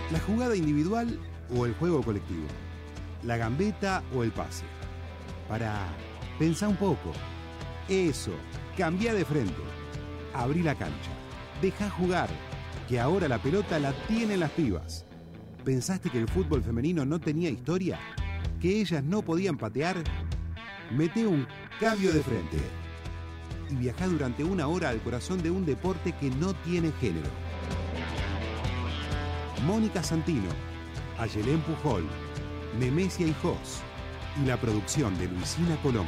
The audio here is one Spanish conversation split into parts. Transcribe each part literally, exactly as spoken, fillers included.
¿La jugada individual o el juego colectivo? ¿La gambeta o el pase? Pará, pensá un poco. Eso, cambia de frente. Abrí la cancha. Dejá jugar, que ahora la pelota la tienen las pibas. ¿Pensaste que el fútbol femenino no tenía historia? ¿Que ellas no podían patear? Mete un cambio de frente y viajá durante una hora al corazón de un deporte que no tiene género. Mónica Santino, Ayelén Pujol, Nemesia Hijos y la producción de Luisina Colombo.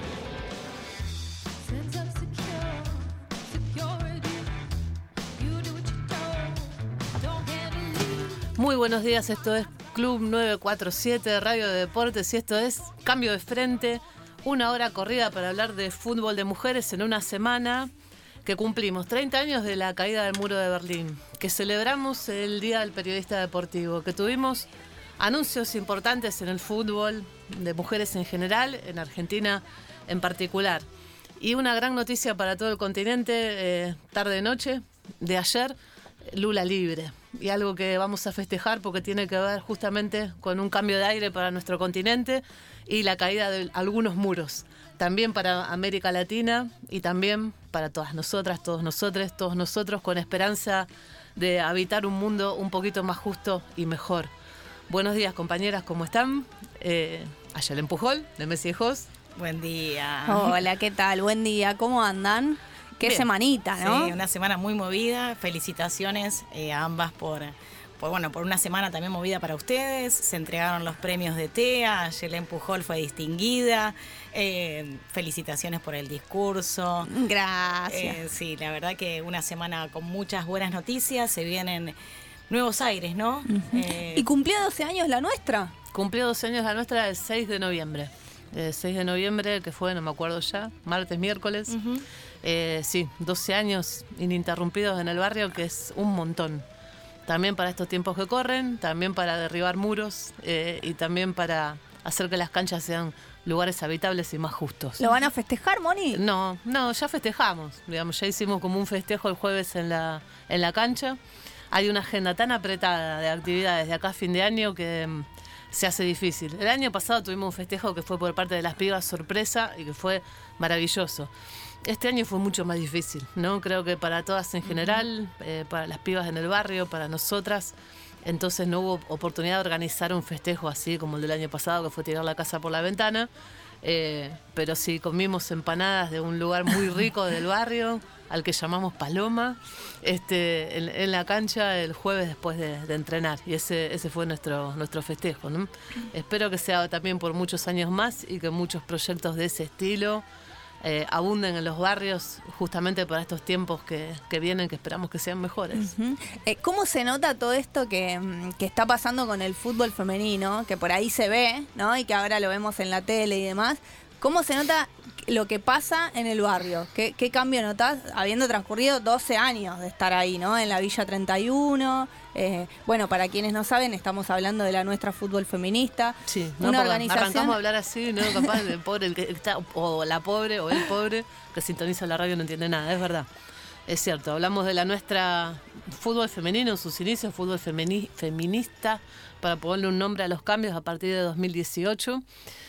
Muy buenos días, esto es Club nueve cuatro siete, Radio de Deportes, y esto es Cambio de Frente, una hora corrida para hablar de fútbol de mujeres en una semana que cumplimos treinta años de la caída del muro de Berlín, que celebramos el Día del Periodista Deportivo, que tuvimos anuncios importantes en el fútbol de mujeres en general, en Argentina en particular, y una gran noticia para todo el continente, eh, tarde-noche de ayer, Lula libre, y algo que vamos a festejar porque tiene que ver justamente con un cambio de aire para nuestro continente y la caída de algunos muros, también para América Latina y también para todas nosotras, todos nosotros, todos nosotros, con esperanza de habitar un mundo un poquito más justo y mejor. Buenos días, compañeras, ¿cómo están? Eh, Ayelén Pujol, Nemesia Hijos. Buen día. Hola, ¿qué tal? Buen día, ¿cómo andan? Qué Bien. Semanita, ¿no? Sí, una semana muy movida. Felicitaciones eh, a ambas por, por, bueno, por una semana también movida para ustedes. Se entregaron los premios de T E A, Ayelén Pujol fue distinguida. Eh, felicitaciones por el discurso. Gracias. Eh, sí, la verdad que una semana con muchas buenas noticias. Se vienen nuevos aires, ¿no? Uh-huh. eh, ¿Y cumplió doce años la nuestra? Cumplió doce años la nuestra el seis de noviembre. El seis de noviembre, que fue, no me acuerdo ya, martes, miércoles. Uh-huh. Eh, sí, doce años ininterrumpidos en el barrio, que es un montón. También para estos tiempos que corren, también para derribar muros eh, y también para hacer que las canchas sean lugares habitables y más justos. ¿Lo van a festejar, Moni? No, no, ya festejamos. Digamos, ya hicimos como un festejo el jueves en la, en la cancha. Hay una agenda tan apretada de actividades de acá a fin de año que um, se hace difícil. El año pasado tuvimos un festejo que fue por parte de las pibas sorpresa y que fue maravilloso. Este año fue mucho más difícil, ¿no? Creo que para todas en general, eh, para las pibas en el barrio, para nosotras, entonces no hubo oportunidad de organizar un festejo así como el del año pasado, que fue tirar la casa por la ventana, eh, pero sí comimos empanadas de un lugar muy rico del barrio, al que llamamos Paloma, este, en, en la cancha el jueves después de, de entrenar, y ese, ese fue nuestro, nuestro festejo, ¿no? Espero que sea también por muchos años más y que muchos proyectos de ese estilo Eh, abunden en los barrios justamente para estos tiempos que, que vienen, que esperamos que sean mejores. Uh-huh. eh, ¿Cómo se nota todo esto que, que está pasando con el fútbol femenino, que por ahí se ve, ¿no? Y que ahora lo vemos en la tele y demás? ¿Cómo se nota lo que pasa en el barrio? ¿Qué, qué cambio notás habiendo transcurrido doce años de estar ahí, ¿no? En la Villa treinta y uno. Eh, bueno, para quienes no saben, estamos hablando de la nuestra fútbol feminista. Sí, no, una porque organización. arrancamos a hablar así, ¿no? Capaz el pobre, el que está, o la pobre, o el pobre, que sintoniza la radio no entiende nada, es verdad. Es cierto, hablamos de la nuestra fútbol femenino en sus inicios, fútbol femeni- feminista, para ponerle un nombre a los cambios a partir de dos mil dieciocho.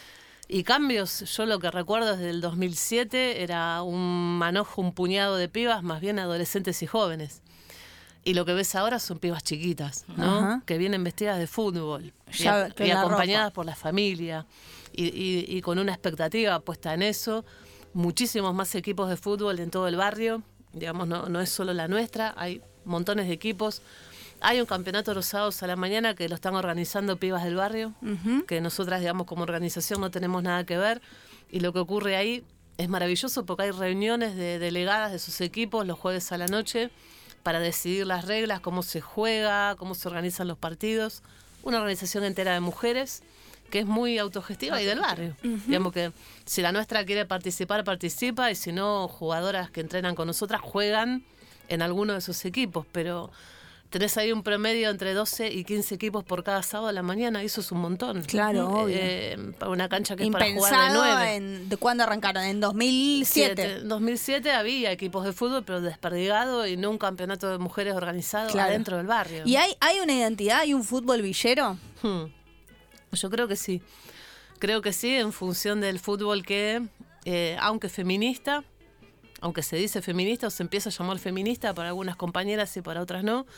Y cambios, yo lo que recuerdo desde el dos mil siete era un manojo, un puñado de pibas, más bien adolescentes y jóvenes. Y lo que ves ahora son pibas chiquitas, ¿no? Ajá. Que vienen vestidas de fútbol Ya, y, y la acompañadas ropa. por la familia y, y, y con una expectativa puesta en eso. Muchísimos más equipos de fútbol en todo el barrio, digamos, no, no es solo la nuestra, hay montones de equipos. Hay un campeonato los sábados a la mañana que lo están organizando pibas del barrio, Uh-huh. que nosotras, digamos, como organización no tenemos nada que ver, y lo que ocurre ahí es maravilloso porque hay reuniones de delegadas de sus equipos los jueves a la noche para decidir las reglas, cómo se juega, cómo se organizan los partidos. Una organización entera de mujeres que es muy autogestiva y del barrio. Uh-huh. Digamos que si la nuestra quiere participar, participa, y si no, jugadoras que entrenan con nosotras juegan en alguno de sus equipos, pero tenés ahí un promedio entre doce y quince equipos por cada sábado a la mañana, y eso es un montón. Claro, obvio. Eh, para una cancha que Impensado. Es para jugar de nueve. En, ¿De cuándo arrancaron? ¿En dos mil siete? En dos mil siete había equipos de fútbol, pero desperdigado y no un campeonato de mujeres organizado Claro. adentro del barrio. ¿Y hay, hay una identidad? ¿Hay un fútbol villero? Hmm. Yo creo que sí. Creo que sí, en función del fútbol que, eh, aunque feminista, aunque se dice feminista o se empieza a llamar feminista para algunas compañeras y para otras no,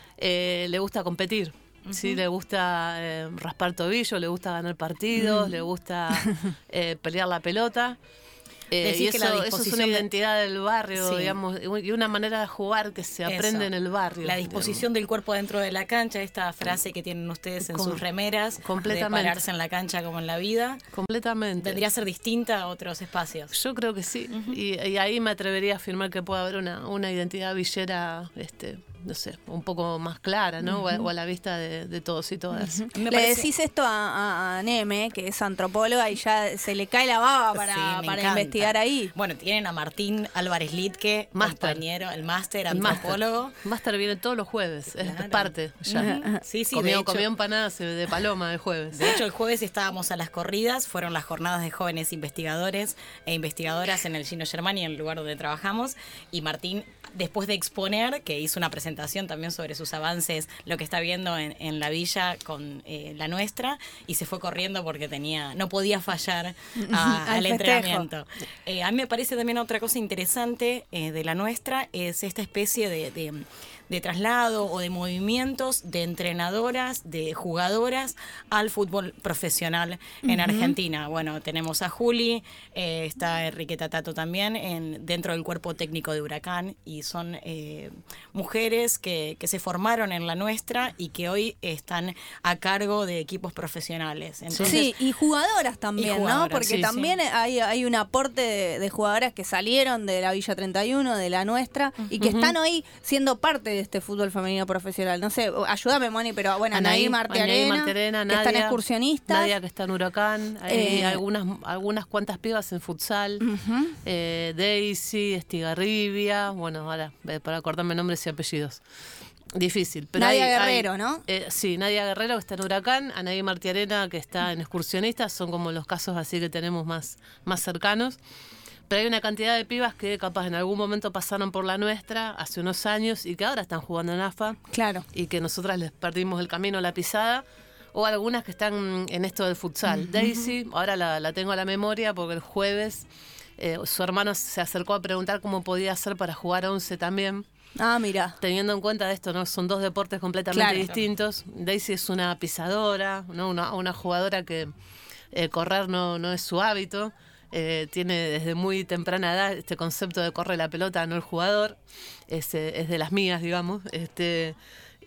eh, le gusta competir. Uh-huh. Sí, le gusta eh, raspar tobillo, le gusta ganar partidos, mm. le gusta eh, pelear la pelota. Eh, y eso, eso es una identidad del barrio, sí. digamos, y una manera de jugar que se aprende eso. En el barrio. La disposición digamos. Del cuerpo dentro de la cancha, esta frase que tienen ustedes en Com- sus remeras, completamente. De pararse en la cancha como en la vida. Completamente. ¿Tendría que ser distinta a otros espacios? Yo creo que sí. Uh-huh. Y, y ahí me atrevería a afirmar que puede haber una, una identidad villera, este, no sé, un poco más clara, ¿no? Uh-huh. o, a, o a la vista de, de todos y todas. Uh-huh. Le parece... decís esto a, a, a Neme, que es antropóloga, y ya se le cae la baba para, sí, para investigar ahí. Bueno, tienen a Martín Álvarez Litke, compañero, el máster, antropólogo. Máster viene todos los jueves, claro. Es parte ya. Uh-huh. Sí, sí, comió, de hecho, comió empanadas de paloma el jueves. De hecho, el jueves estábamos a las corridas, fueron las jornadas de jóvenes investigadores e investigadoras en el Gino Germani, en el lugar donde trabajamos, y Martín, después de exponer, que hizo una presentación también sobre sus avances, lo que está viendo en, en la villa con eh, la nuestra, y se fue corriendo porque tenía no podía fallar a, al, al entrenamiento. Eh, a mí me parece también otra cosa interesante eh, de la nuestra, es esta especie de, de, de traslado o de movimientos de entrenadoras, de jugadoras al fútbol profesional en uh-huh. Argentina. Bueno, tenemos a Juli, eh, está Enriqueta Tato también en, dentro del cuerpo técnico de Huracán, y son eh, mujeres que, que se formaron en la nuestra y que hoy están a cargo de equipos profesionales. Entonces, sí, y jugadoras también, y jugadoras, ¿no? Porque sí, también sí. Hay, hay un aporte de, de jugadoras que salieron de la Villa treinta y uno, de la nuestra, uh-huh. y que están hoy siendo parte de este fútbol femenino profesional. No sé, ayúdame, Moni, pero bueno, Anaí Martiarena, que Nadia, están excursionistas. Nadia, que está en Huracán. Hay eh, algunas, algunas cuantas pibas en futsal. Uh-huh. eh, Daisy, Estigarribia, bueno, ahora, para acordarme nombres y apellidos. Difícil. Pero Nadia hay, Guerrero, hay, ¿no? Eh, sí, Nadia Guerrero, que está en Huracán, Anaí Martiarena, que está en excursionistas, son como los casos así que tenemos más, más cercanos. Pero hay una cantidad de pibas que capaz en algún momento pasaron por la nuestra hace unos años y que ahora están jugando en A F A. Claro. Y que nosotras les perdimos el camino, la pisada. O algunas que están en esto del futsal. Uh-huh. Daisy, ahora la, la tengo a la memoria porque el jueves eh, su hermano se acercó a preguntar cómo podía hacer para jugar once también. Ah, mira. Teniendo en cuenta esto, ¿no? Son dos deportes completamente claro. distintos. Daisy es una pisadora, ¿no? Una, una jugadora que eh, correr no, no es su hábito. Eh, tiene desde muy temprana edad este concepto de corre la pelota, no el jugador. Es, eh, es de las mías, digamos. Este,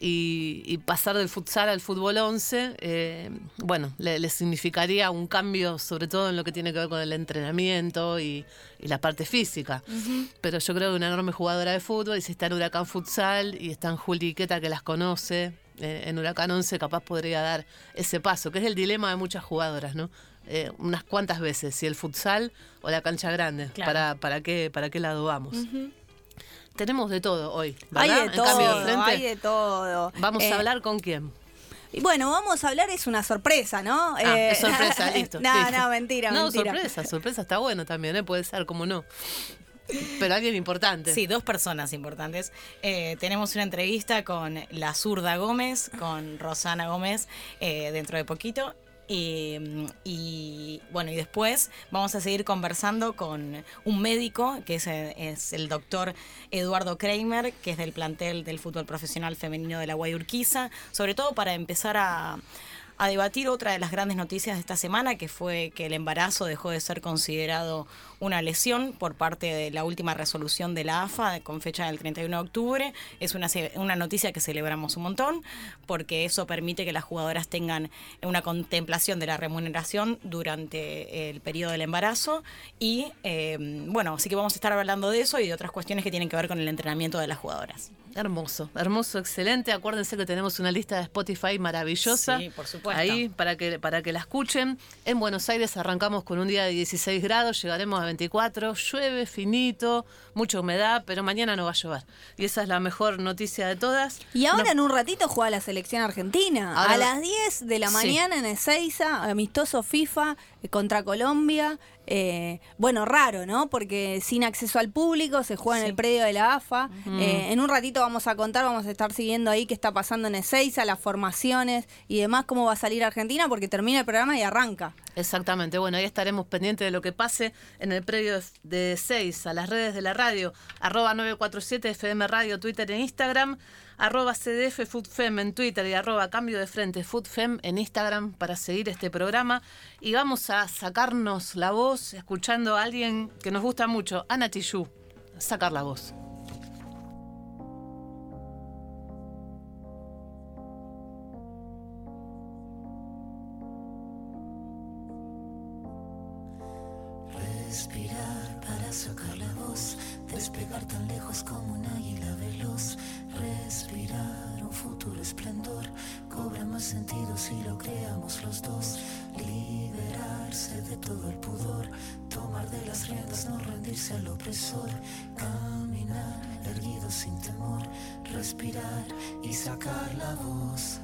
y, y pasar del futsal al fútbol once, eh, bueno, le, le significaría un cambio, sobre todo en lo que tiene que ver con el entrenamiento y, y la parte física. Uh-huh. Pero yo creo que una enorme jugadora de fútbol, y si está en Huracán Futsal y está en Juli Queta, que las conoce, eh, en Huracán once capaz podría dar ese paso, que es el dilema de muchas jugadoras, ¿no? Eh, unas cuantas veces, si el futsal o la cancha grande, claro. para, para, qué, para qué lado vamos. Uh-huh. Tenemos de todo hoy, ¿verdad? Hay de todo, en cambio de frente, hay de todo. Vamos eh, a hablar con quién. Y bueno, vamos a hablar, es una sorpresa, ¿no? Ah, eh, es sorpresa, listo. No, listo. no, mentira, no, mentira. sorpresa, sorpresa está bueno también, ¿eh? Puede ser, como no. Pero alguien importante. Sí, dos personas importantes. Eh, tenemos una entrevista con la zurda Gómez, con Rosana Gómez, eh, dentro de poquito. Y, y bueno, y después vamos a seguir conversando con un médico que es, es el doctor Eduardo Kramer, que es del plantel del fútbol profesional femenino de la Guayurquiza, sobre todo para empezar a, a debatir otra de las grandes noticias de esta semana, que fue que el embarazo dejó de ser considerado una lesión por parte de la última resolución de la A F A con fecha del treinta y uno de octubre. Es una, una noticia que celebramos un montón, porque eso permite que las jugadoras tengan una contemplación de la remuneración durante el periodo del embarazo. Y eh, bueno, así que vamos a estar hablando de eso y de otras cuestiones que tienen que ver con el entrenamiento de las jugadoras. Hermoso, hermoso, excelente. Acuérdense que tenemos una lista de Spotify maravillosa. Sí, por supuesto. Ahí para que, para que la escuchen. En Buenos Aires arrancamos con un día de dieciséis grados, llegaremos a veinticuatro. Llueve finito, mucha humedad, pero mañana no va a llover. Y esa es la mejor noticia de todas. Y ahora No- en un ratito juega la selección argentina. Ahora- a las diez de la Sí. mañana en Ezeiza, amistoso FIFA eh, contra Colombia. Eh, bueno, raro, ¿no? Porque sin acceso al público, se juega en Sí. el predio de la A F A. Eh, en un ratito vamos a contar, vamos a estar siguiendo ahí qué está pasando en Ezeiza, las formaciones y demás, cómo va a salir Argentina, porque termina el programa y arranca. Exactamente, bueno, ahí estaremos pendientes de lo que pase en el predio de seis, a las redes de la radio, arroba nueve cuatro siete F M Radio, Twitter e Instagram, arroba C D F FoodFem en Twitter y arroba Cambio de Frente FoodFem en Instagram para seguir este programa. Y vamos a sacarnos la voz escuchando a alguien que nos gusta mucho, Ana Tijoux, sacar la voz. Respirar para sacar la voz, despegar tan lejos como un águila veloz. Respirar un futuro esplendor, cobra más sentido si lo creamos los dos. Liberarse de todo el pudor, tomar de las riendas, no rendirse al opresor. Caminar erguido sin temor, respirar y sacar la voz.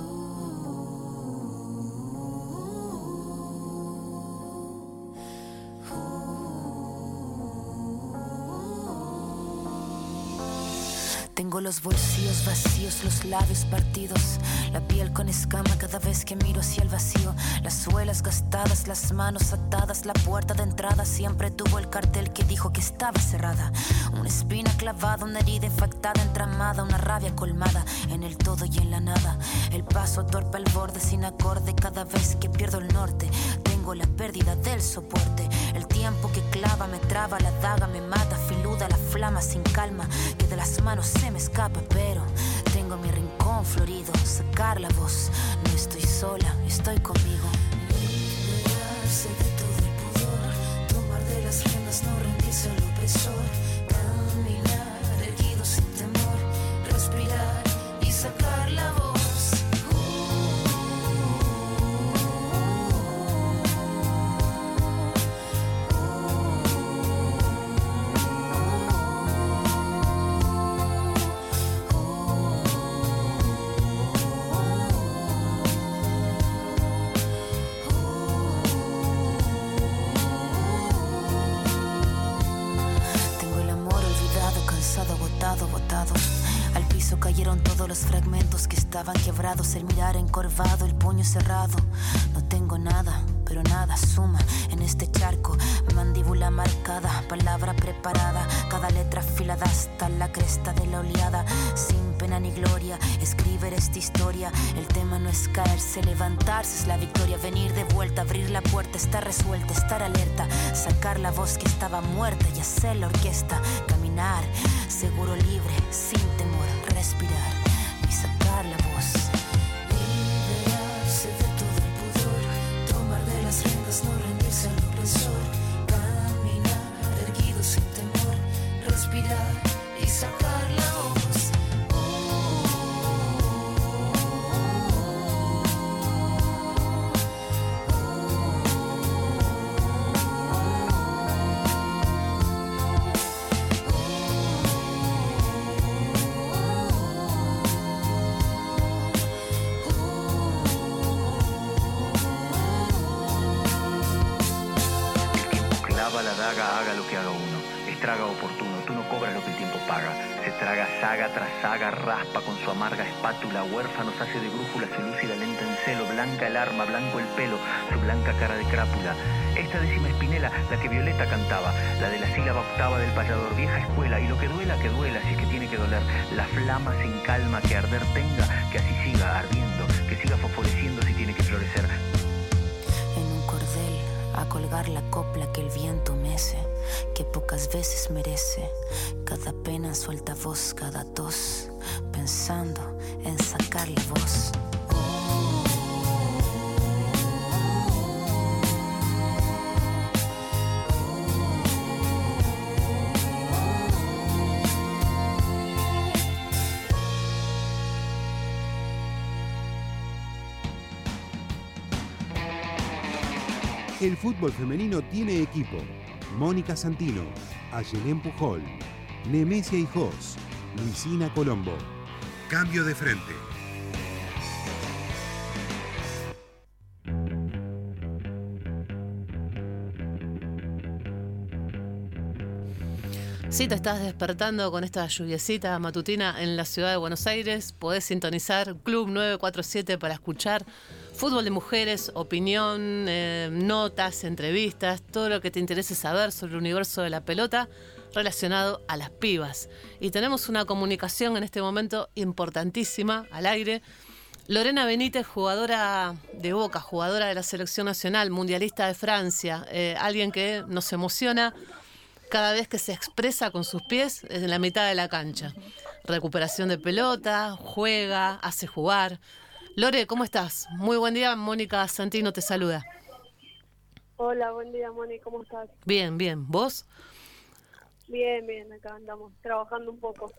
Tengo los bolsillos vacíos, los labios partidos, la piel con escama cada vez que miro hacia el vacío. Las suelas gastadas, las manos atadas, la puerta de entrada siempre tuvo el cartel que dijo que estaba cerrada. Una espina clavada, una herida infectada, entramada, una rabia colmada en el todo y en la nada. El paso torpe al borde sin acorde cada vez que pierdo el norte. Tengo la pérdida del soporte, el tiempo que clava me traba, la daga me mata, filuda la flama sin calma, que de las manos se me escapa, pero tengo mi rincón florido, sacar la voz, no estoy sola, estoy conmigo. Liberarse de todo el pudor, tomar de las riendas, no rendirse al opresor, caminar erguido sin temor, respirar y sacar la voz. Botado, botado. Al piso cayeron todos los fragmentos que estaban quebrados. El mirar encorvado, el puño cerrado. No tengo nada, pero nada suma en este charco. Mandíbula marcada, palabra preparada, cada letra afilada hasta la cresta de la oleada. Sin pena ni gloria, escribir esta historia. El tema no es caerse, levantarse es la victoria. Venir de vuelta, abrir la puerta, estar resuelta, estar alerta. Sacar la voz que estaba muerta y hacer la orquesta. Caminar, seguro, libre, sin temor, respirar y sacar la voz. Liberarse de todo el pudor, tomar de las riendas, no rendirse al opresor. Caminar erguido sin temor, respirar y sacar la voz. La daga, haga lo que haga uno, estraga oportuno, tú no cobras lo que el tiempo paga, se traga saga tras saga, raspa con su amarga espátula, huérfanos hace de brújula, su lúcida lenta en celo, blanca el arma, blanco el pelo, su blanca cara de crápula. Esta décima espinela, la que Violeta cantaba, la de la sílaba octava del payador, vieja escuela, y lo que duela, que duela, si es que tiene que doler, la flama sin calma que arder tenga, que así siga ardiendo, que siga fosforeciendo si tiene que florecer. En un cordel, a colgar la copla que el viento mece, que pocas veces merece. Cada pena suelta voz, cada tos, pensando en sacar la voz. El fútbol femenino tiene equipo. Mónica Santino, Ayelén Pujol, Nemesia Hijos, Luisina Colombo. Cambio de frente. Si te estás despertando con esta lluviecita matutina en la ciudad de Buenos Aires, podés sintonizar Club nueve cuatro siete para escuchar fútbol de mujeres, opinión, eh, notas, entrevistas, todo lo que te interese saber sobre el universo de la pelota relacionado a las pibas. Y tenemos una comunicación en este momento importantísima al aire. Lorena Benítez, jugadora de Boca, jugadora de la selección nacional, mundialista de Francia, eh, alguien que nos emociona cada vez que se expresa con sus pies en la mitad de la cancha. Recuperación de pelota, juega, hace jugar. Lore, ¿cómo estás? Muy buen día, Mónica Santino te saluda. Hola, buen día, Moni, ¿cómo estás? Bien, bien. ¿Vos? Bien, bien, acá andamos, trabajando un poco.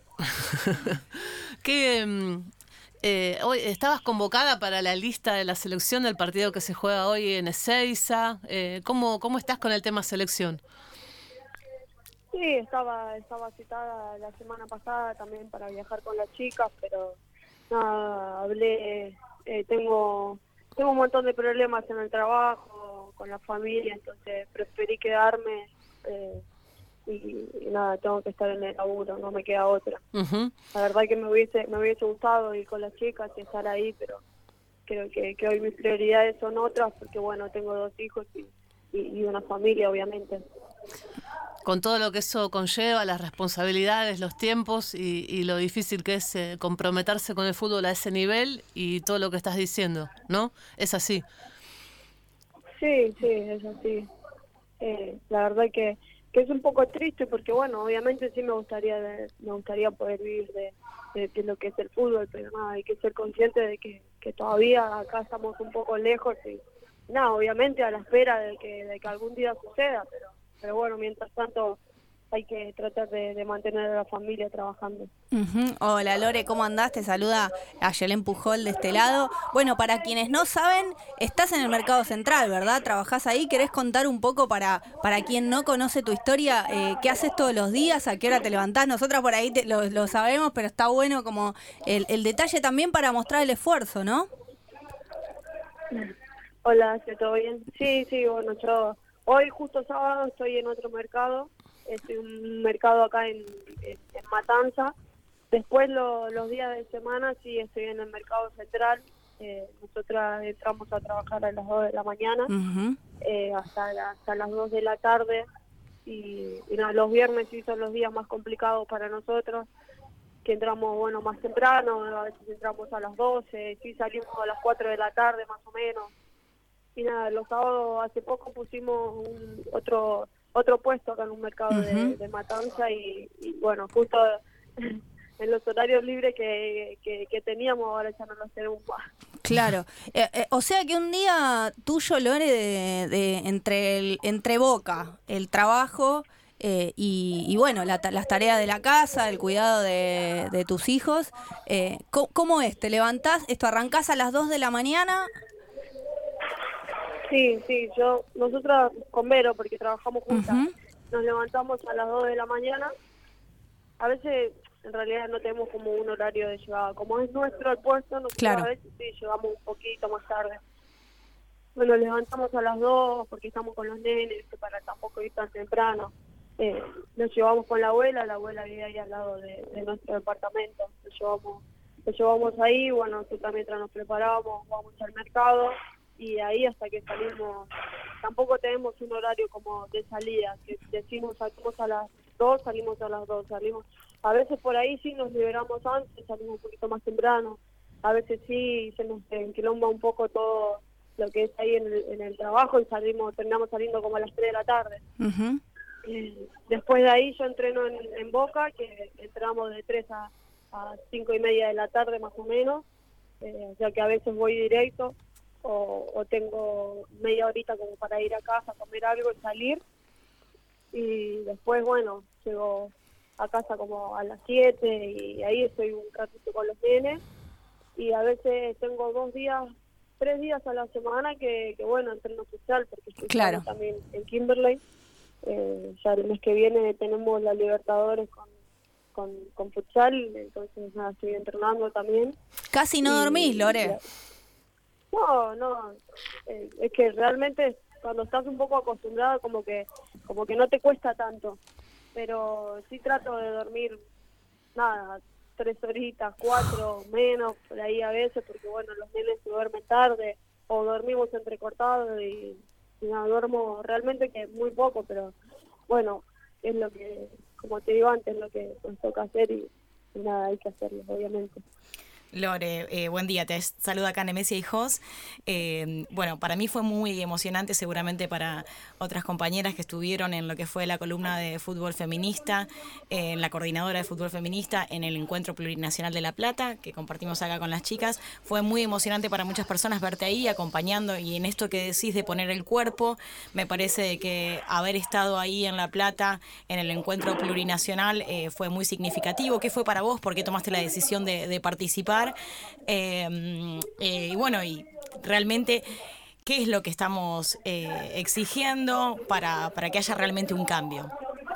¿Qué, eh, hoy estabas convocada para la lista de la selección del partido que se juega hoy en Ezeiza? Eh, ¿cómo, ¿Cómo estás con el tema selección? Sí, estaba estaba citada la semana pasada también para viajar con las chicas, pero nada, hablé, eh, tengo tengo un montón de problemas en el trabajo, con la familia, entonces preferí quedarme eh, y, y nada, tengo que estar en el laburo, no me queda otra. Uh-huh. La verdad que me hubiese me hubiese gustado ir con las chicas y estar ahí, pero creo que, que hoy mis prioridades son otras, porque bueno, tengo dos hijos y, y, y una familia, obviamente. Con todo lo que eso conlleva, las responsabilidades, los tiempos y, y lo difícil que es eh, comprometerse con el fútbol a ese nivel y todo lo que estás diciendo, ¿no? Es así. Sí, sí, es así. Eh, la verdad que, que es un poco triste porque, bueno, obviamente sí me gustaría de, me gustaría poder vivir de, de, de lo que es el fútbol, pero nada, hay que ser consciente de que, que todavía acá estamos un poco lejos y nada, obviamente a la espera de que, de que algún día suceda, pero pero bueno, mientras tanto hay que tratar de, de mantener a la familia trabajando. Uh-huh. Hola Lore, ¿cómo andás? Te saluda Ayelén Pujol de este lado. Bueno, para quienes no saben, estás en el Mercado Central, ¿verdad? ¿Trabajás ahí? ¿Querés contar un poco para para quien no conoce tu historia, eh, qué haces todos los días, a qué hora te levantás? Nosotras por ahí te, lo, lo sabemos, pero está bueno como el, el detalle también para mostrar el esfuerzo, ¿no? Hola, ¿todo bien? Sí, sí, bueno, yo... Hoy, justo sábado, estoy en otro mercado, es un mercado acá en, en, en Matanza. Después, lo, los días de semana, sí, estoy en el mercado central. Eh, nosotras entramos a trabajar a las dos de la mañana, Uh-huh. eh, hasta, la, hasta las dos de la tarde. Y, y no, los viernes sí son los días más complicados para nosotros, que entramos, bueno, más temprano, a veces entramos a las doce, sí salimos a las cuatro de la tarde más o menos. Y nada, los sábados hace poco pusimos un, otro otro puesto acá en un mercado uh-huh. de, de Matanza y, y bueno, justo en los horarios libres que, que, que teníamos ahora ya no los tenemos más. Claro, eh, eh, o sea que un día tuyo, Lore, de, de entre el entre Boca, el trabajo eh, y, y bueno, la, las tareas de la casa, el cuidado de, de tus hijos, eh, ¿cómo, ¿cómo es? ¿Te levantás? ¿Esto arrancás a las dos de la mañana? Sí, sí, yo, nosotros con Vero, porque trabajamos juntas, Uh-huh. nos levantamos a las dos de la mañana. A veces, en realidad, no tenemos como un horario de llegada. Como es nuestro el puesto, nosotros Claro. a veces sí llegamos un poquito más tarde. Bueno, levantamos a las dos porque estamos con los nenes, para tampoco ir tan temprano. Eh, nos llevamos con la abuela, la abuela vive ahí al lado de, de nuestro departamento. Nos llevamos, nos llevamos ahí, bueno, nosotros mientras nos preparamos, vamos al mercado. Y ahí hasta que salimos, tampoco tenemos un horario como de salida, que decimos salimos a las dos, salimos a las dos, salimos, a veces por ahí sí nos liberamos antes, salimos un poquito más temprano, a veces sí se nos enquilomba un poco todo lo que es ahí en el, en el trabajo y salimos, terminamos saliendo como a las tres de la tarde. Uh-huh. Eh, después de ahí yo entreno en, en Boca, que entramos de tres a, a cinco y media de la tarde más o menos, eh, ya que a veces voy directo. O, o tengo media horita como para ir a casa a comer algo y salir. Y después, bueno, llego a casa como a las siete y ahí estoy un ratito con los nenes. Y a veces tengo dos días tres días a la semana que, que bueno, entreno futsal, porque estoy Claro. también en Kimberley. Eh, ya el mes que viene tenemos la Libertadores con, con, con futsal, entonces nada, estoy entrenando también. Casi no Y- dormís, Lore. No, no, eh, es que realmente cuando estás un poco acostumbrado como que como que no te cuesta tanto, pero sí trato de dormir, nada, tres horitas, cuatro, menos, por ahí a veces, porque bueno, los nenes se duermen tarde o dormimos entrecortados y, y nada, duermo realmente que muy poco, pero bueno, es lo que, como te digo antes, es lo que nos toca hacer y, y nada, hay que hacerlo, obviamente. Lore, eh, buen día, te saluda acá Nemesia y Jos. Eh, bueno, para mí fue muy emocionante, seguramente para otras compañeras que estuvieron en lo que fue la columna de fútbol feminista, eh, en la coordinadora de fútbol feminista, en el Encuentro Plurinacional de La Plata, que compartimos acá con las chicas. Fue muy emocionante para muchas personas verte ahí acompañando, y en esto que decís de poner el cuerpo, me parece que haber estado ahí en La Plata, en el Encuentro Plurinacional, eh, fue muy significativo. ¿Qué fue para vos? ¿Por qué tomaste la decisión de, de participar? Eh, eh, y bueno, y realmente, ¿qué es lo que estamos eh, exigiendo para, para que haya realmente un cambio?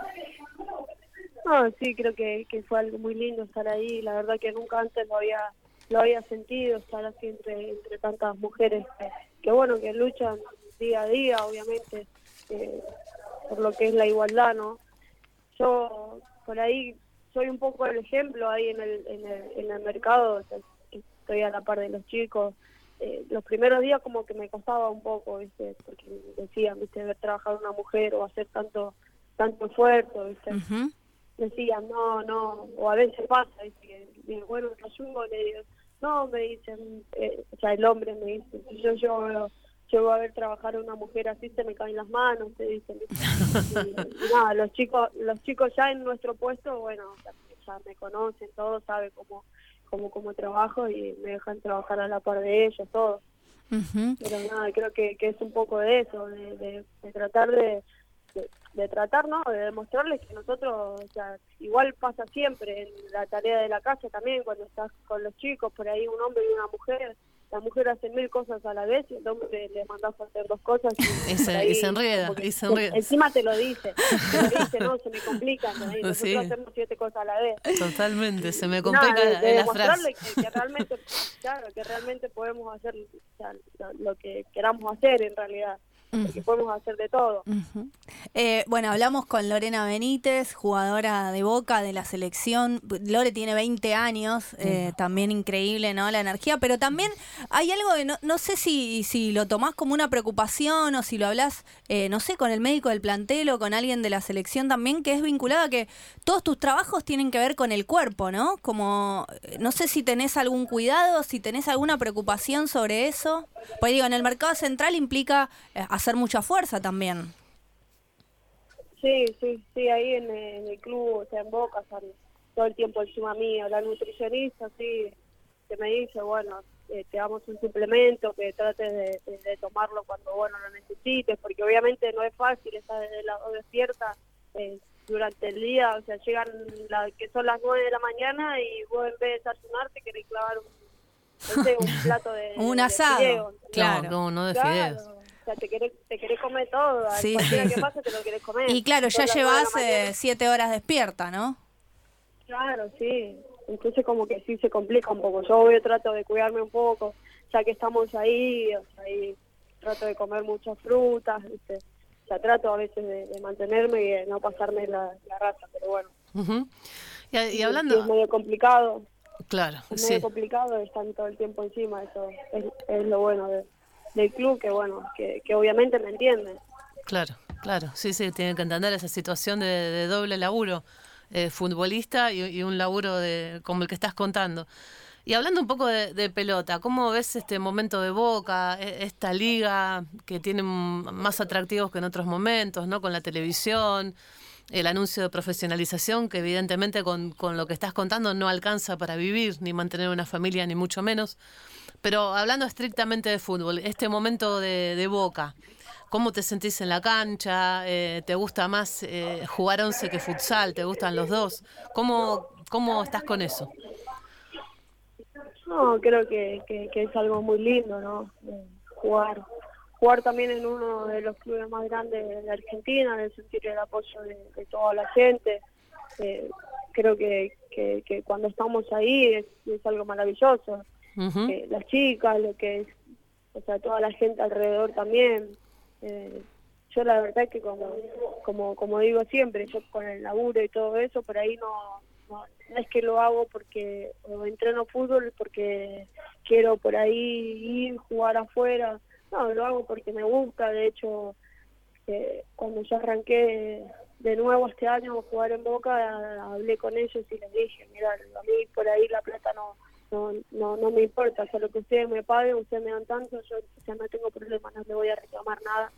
No, sí, creo que, que fue algo muy lindo estar ahí. La verdad que nunca antes lo había lo había sentido, estar así entre, entre tantas mujeres que, que, bueno, que luchan día a día, obviamente, eh, por lo que es la igualdad, ¿no? Yo, por ahí, soy un poco el ejemplo ahí en el, en el, en el mercado, o sea, estoy a la par de los chicos. Eh, los primeros días como que me costaba un poco, ¿viste? Porque decían, ¿viste? Ver trabajar una mujer o hacer tanto tanto esfuerzo, ¿viste? Ujú. Decían, no, no, o a veces pasa, ¿viste? Que digo, bueno, te ayudo, le digo, no, me dicen, eh, o sea, el hombre me dice, si yo, yo, yo voy a ver trabajar a una mujer así, se me caen las manos, te dicen, ¿viste? Y, y nada, los chicos, los chicos ya en nuestro puesto, bueno, ya, ya me conocen, todos saben cómo como como trabajo y me dejan trabajar a la par de ellos, todos. Ujú. Pero nada, creo que, que es un poco de eso, de, de, de tratar de, de, de tratar, ¿no? De demostrarles que nosotros, o sea, igual pasa siempre en la tarea de la casa también, cuando estás con los chicos, por ahí un hombre y una mujer, la mujer hace mil cosas a la vez y el hombre le mandas a hacer dos cosas y, Y se- por ahí y se enreda, como que y se enreda. encima te lo dice, te lo dice, no, se me complica, ¿no? Y nosotros Sí. hacemos siete cosas a la vez. Totalmente, se me Y nada, complica de, la, de la frase. demostrarle que, que realmente, claro, que realmente podemos hacer, o sea, lo, lo que queramos hacer en realidad, porque podemos hacer de todo. Ujú. Eh, bueno, hablamos con Lorena Benítez, jugadora de Boca de la selección. Lore tiene veinte años, eh, también increíble, ¿no? La energía, pero también hay algo que no, no sé si, si lo tomás como una preocupación o si lo hablás, eh, no sé, con el médico del plantel o con alguien de la selección también, que es vinculado a que todos tus trabajos tienen que ver con el cuerpo, ¿no? Como, eh, no sé si tenés algún cuidado, si tenés alguna preocupación sobre eso. Pues digo, en el mercado central implica eh, hacer mucha fuerza también. Sí, sí, sí, ahí en, en el club, o sea, en Boca, están todo el tiempo encima mío. La nutricionista, sí, que me dice, bueno, eh, te damos un suplemento, que trates de, de, de tomarlo cuando, bueno, lo necesites, porque obviamente no es fácil estar desde la despierta eh, durante el día, o sea, llegan, la, que son las nueve de la mañana y vos en vez de desayunarte querés clavar un, no sé, un plato de Un de asado, fideos. claro. No, no, no de Claro, fideos. o sea, te querés, te querés comer todo, Sí, cualquiera sí. que pase te lo querés comer. Y claro, ya Son las nueve de la llevas mañana. eh, siete horas despierta, ¿no? Claro, sí. Entonces como que sí se complica un poco. Yo obvio trato de cuidarme un poco, ya que estamos ahí, o sea, ahí trato de comer muchas frutas, ¿viste? O sea, trato a veces de, de mantenerme y de no pasarme la, la raza, pero bueno. Ujú. Y, y Sí, hablando, es medio complicado, claro, es sí, medio complicado, están todo el tiempo encima, eso es, es lo bueno de, del club, que bueno, que, que obviamente me entienden. claro, claro, sí, sí, tienen que entender esa situación de, de doble laburo, eh, futbolista y, y un laburo de como el que estás contando. Y hablando un poco de, de pelota, ¿cómo ves este momento de Boca, e- esta liga que tiene m- más atractivos que en otros momentos, ¿no? Con la televisión, el anuncio de profesionalización, que evidentemente con, con lo que estás contando no alcanza para vivir, ni mantener una familia, ni mucho menos. Pero hablando estrictamente de fútbol, este momento de, de Boca, ¿cómo te sentís en la cancha? Eh, ¿Te gusta más eh, jugar once que futsal? ¿Te gustan los dos? ¿Cómo, cómo estás con eso? No, creo que, que, que es algo muy lindo, ¿no? Eh, jugar jugar también en uno de los clubes más grandes de Argentina, de sentir el apoyo de, de toda la gente. Eh, creo que, que, que cuando estamos ahí es, es algo maravilloso. Uh-huh. Eh, las chicas, lo que es, o sea, toda la gente alrededor también. Eh, yo la verdad es que como, como, como digo siempre, yo con el laburo y todo eso, por ahí no, no, no es que lo hago porque o entreno fútbol, porque quiero por ahí ir, jugar afuera. No, lo hago porque me gusta. De hecho, eh, cuando yo arranqué de nuevo este año a jugar en Boca, hablé con ellos y les dije, mira, a mí por ahí la plata no no no no me importa, o sea, lo que ustedes me paguen, ustedes me dan tanto, yo ya no tengo problema, no le voy a reclamar nada.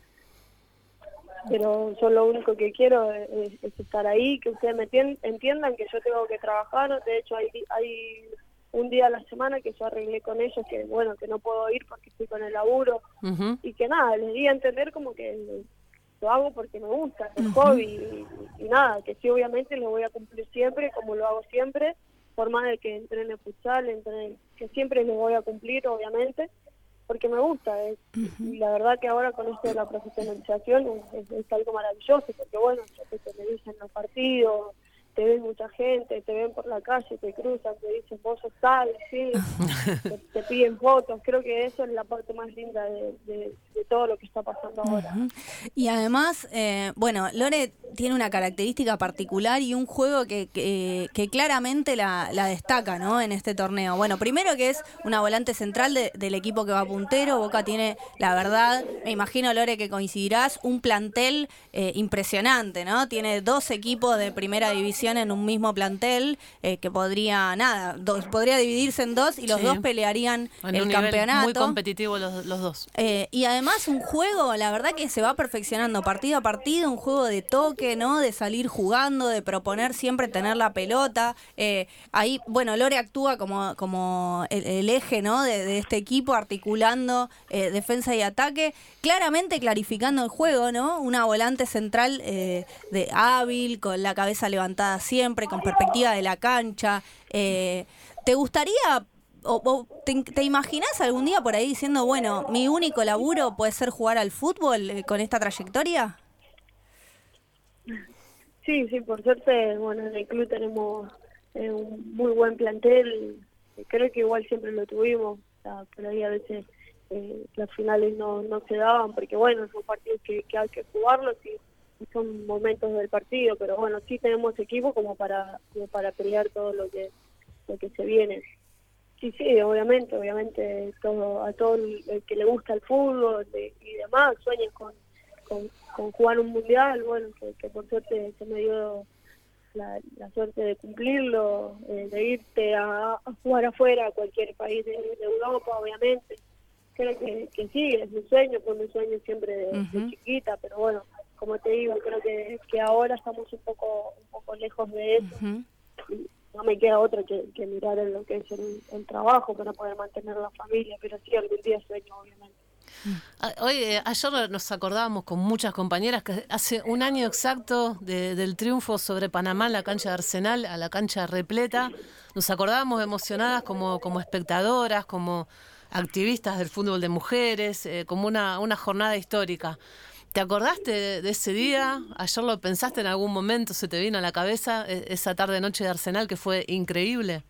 Pero yo lo único que quiero es, es estar ahí, que ustedes me entiendan que yo tengo que trabajar. De hecho, hay hay un día a la semana que yo arreglé con ellos que, bueno, que no puedo ir porque estoy con el laburo. Uh-huh. Y que nada, les di a entender como que lo hago porque me gusta, es uh-huh. hobby, y, y nada, que sí, obviamente lo voy a cumplir siempre, como lo hago siempre, por más de que entrene futsal, entrene, que siempre lo voy a cumplir, obviamente, porque me gusta. Es, uh-huh. Y la verdad que ahora con esto de la profesionalización es, es, es algo maravilloso, porque bueno, te televisan los partidos, te ven mucha gente, te ven por la calle, te cruzan, te dicen vos sos tal, sí, te, te piden fotos. Creo que eso es la parte más linda de, de, de todo lo que está pasando ahora. Uh-huh. Y además, eh, bueno, Lore tiene una característica particular y un juego que, que, que claramente la, la destaca, ¿no?, en este torneo. Bueno, primero que es una volante central de, del equipo que va puntero. Boca tiene, la verdad, me imagino, Lore, que coincidirás, un plantel eh, impresionante, ¿no? Tiene dos equipos de primera división en un mismo plantel, eh, que podría, nada, dos, podría dividirse en dos y los sí. dos pelearían en el un campeonato. Muy competitivo los, los dos. Eh, y además un juego, la verdad que se va perfeccionando partido a partido, un juego de toque, ¿no? De salir jugando, de proponer siempre tener la pelota. Eh, ahí, bueno, Lore actúa como, como el, el eje, ¿no?, de, de este equipo, articulando eh, defensa y ataque, claramente clarificando el juego, ¿no? Una volante central eh, de hábil, con la cabeza levantada siempre, con perspectiva de la cancha. Eh, ¿Te gustaría o, o te, te imaginás algún día por ahí diciendo, bueno, mi único laburo puede ser jugar al fútbol eh, con esta trayectoria? Sí, sí, por suerte, bueno, en el club tenemos eh, un muy buen plantel. Creo que igual siempre lo tuvimos. O sea, por ahí a veces eh, las finales no, no se daban porque, bueno, son partidos que, que hay que jugarlos y son momentos del partido, pero bueno, sí tenemos equipo como para como para pelear todo lo que lo que se viene. Sí, sí, obviamente, obviamente todo a todo el, el que le gusta el fútbol de, y demás, sueñan con, con, con jugar un mundial, bueno, que, que por suerte se me dio la, la suerte de cumplirlo, eh, de irte a, a jugar afuera a cualquier país de, de Europa, obviamente. Creo que, que sí, es mi sueño, fue mi sueño siempre de, uh-huh. de chiquita, pero bueno, como te digo, creo que, que ahora estamos un poco un poco lejos de eso. Uh-huh. Y no me queda otra que, que mirar en lo que es el, el trabajo para poder mantener la familia, pero sí, algún día sueño, obviamente. Hoy, eh, ayer nos acordábamos con muchas compañeras que hace un año exacto de, del triunfo sobre Panamá en la cancha de Arsenal, a la cancha repleta. Nos acordábamos emocionadas como, como espectadoras, como activistas del fútbol de mujeres, eh, como una, una jornada histórica. ¿Te acordaste de, de ese día? ¿Ayer lo pensaste en algún momento? ¿Se te vino a la cabeza esa tarde-noche de Arsenal que fue increíble?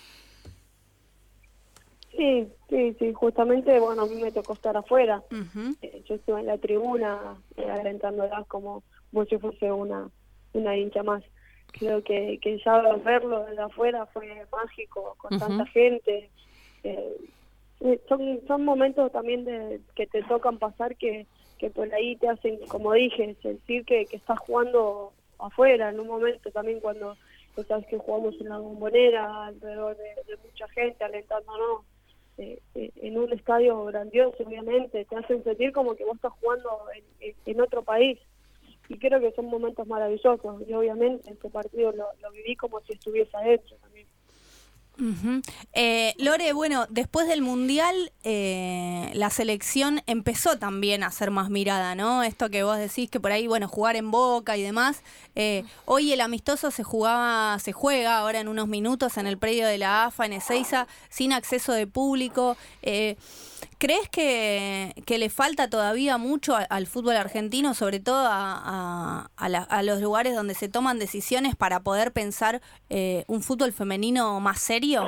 Sí, sí, sí. Justamente, bueno, a mí me tocó estar afuera. Uh-huh. Eh, yo estuve en la tribuna eh, alentándolas como, como si fuese una, una hincha más. Creo que, que ya verlo desde afuera fue mágico, con uh-huh. tanta gente. Eh, son, son momentos también de que te tocan pasar que que por ahí te hacen, como dije, sentir que, que estás jugando afuera, en un momento también cuando pues, sabes que jugamos en la Bombonera, alrededor de, de mucha gente alentándonos, eh, eh, en un estadio grandioso, obviamente, te hacen sentir como que vos estás jugando en, en, en otro país, y creo que son momentos maravillosos, y obviamente este partido lo, lo viví como si estuviese adentro también. Uh-huh. Eh, Lore, bueno, después del Mundial eh, la selección empezó también a ser más mirada, ¿no? Esto que vos decís que por ahí, bueno, jugar en Boca y demás. Eh, hoy el amistoso se jugaba, se juega ahora en unos minutos en el predio de la A F A en Ezeiza, sin acceso de público. Eh, ¿Crees que, que le falta todavía mucho a, al fútbol argentino, sobre todo a, a, a, la, a los lugares donde se toman decisiones para poder pensar eh, un fútbol femenino más serio?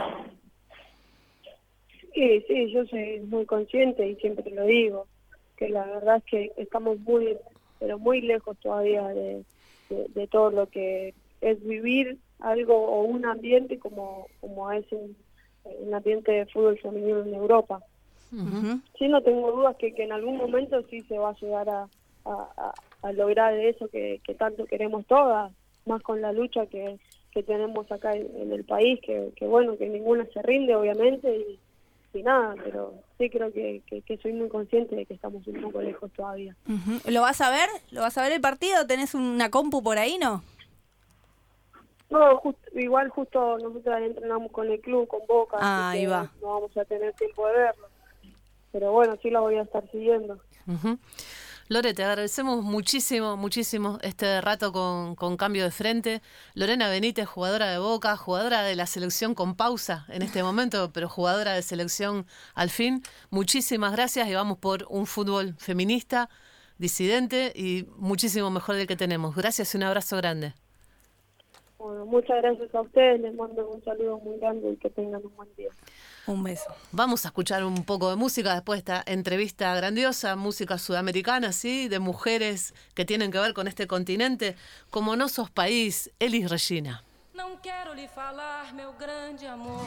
Sí, sí, yo soy muy consciente y siempre lo digo, que la verdad es que estamos muy, pero muy lejos todavía de, de, de todo lo que es vivir algo o un ambiente como, como es un, un ambiente de fútbol femenino en Europa. Uh-huh. Sí, no tengo dudas que, que en algún momento sí se va a llegar a, a, a, a lograr eso que, que tanto queremos todas, más con la lucha que, que tenemos acá en, en el país, que, que bueno, que ninguna se rinde obviamente y, y nada, pero sí creo que, que, que soy muy consciente de que estamos un poco lejos todavía. Uh-huh. ¿Lo vas a ver? ¿Lo vas a ver el partido? ¿Tenés una compu por ahí, no? No, just, igual justo nosotros entrenamos con el club, con Boca, ah, así ahí que va. No vamos a tener tiempo de verlo. Pero bueno, sí la voy a estar siguiendo. Uh-huh. Lore, te agradecemos muchísimo, muchísimo este rato con, con Cambio de Frente. Lorena Benítez, jugadora de Boca, jugadora de la selección con pausa en este momento, pero jugadora de selección al fin. Muchísimas gracias y vamos por un fútbol feminista, disidente y muchísimo mejor del que tenemos. Gracias y un abrazo grande. Bueno, muchas gracias a ustedes, les mando un saludo muy grande y que tengan un buen día. Un beso. Vamos a escuchar un poco de música después de esta entrevista grandiosa, música sudamericana, ¿sí? De mujeres que tienen que ver con este continente, como No Sos País, Elis Regina. Não quero lhe falar, meu grande amor,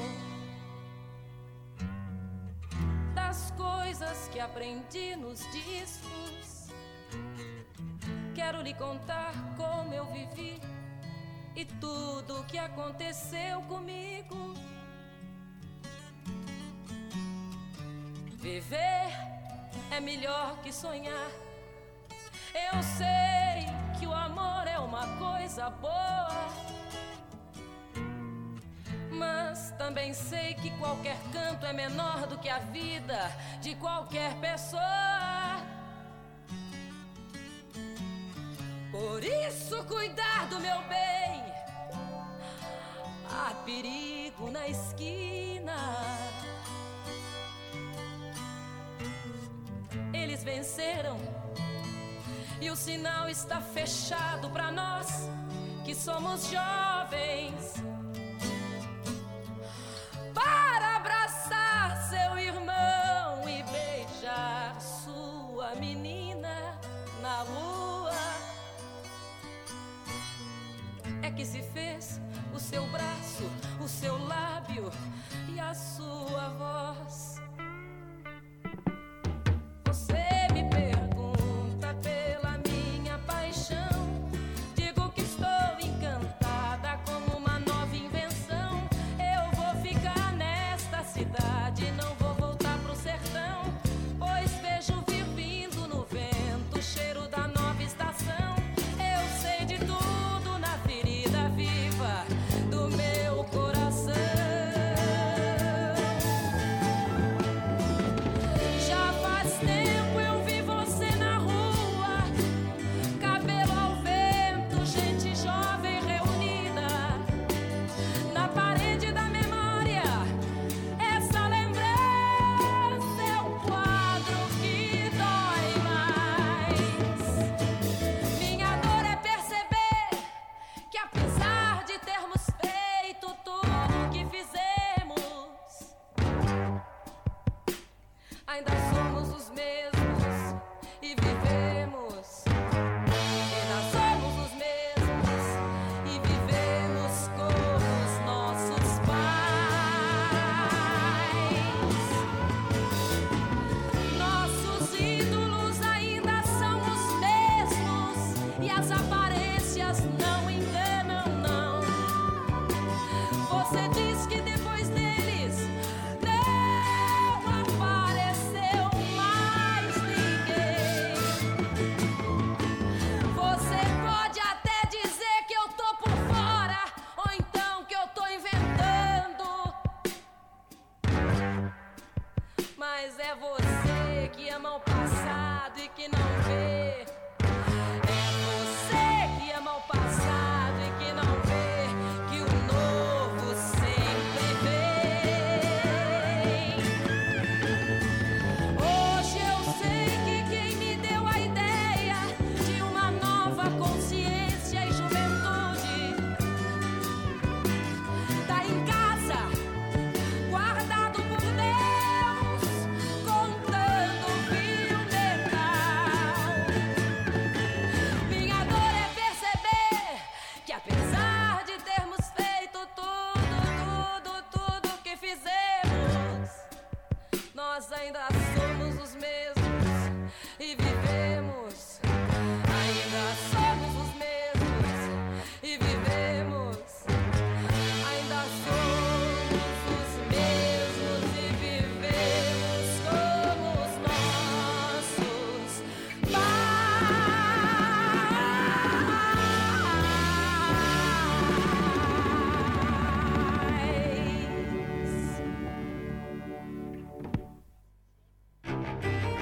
das coisas que aprendi nos discos. Quero lhe contar como eu vivi e tudo que aconteceu comigo. Viver é melhor que sonhar. Eu sei que o amor é uma coisa boa, mas também sei que qualquer canto é menor do que a vida de qualquer pessoa. Por isso, cuidar do meu bem. Há perigo na esquina. Eles venceram e o sinal está fechado para nós que somos jovens. Para abraçar seu irmão e beijar sua menina na rua. É que se fez o seu braço, o seu lábio e a sua voz. Você me pergunta pela minha paixão. Digo que estou encantada com uma nova invenção. Eu vou ficar nesta cidade, não vou voltar pro sertão, pois vejo vir vindo no vento o cheiro da nova estação. Eu sei de tudo na ferida viva do meu coração.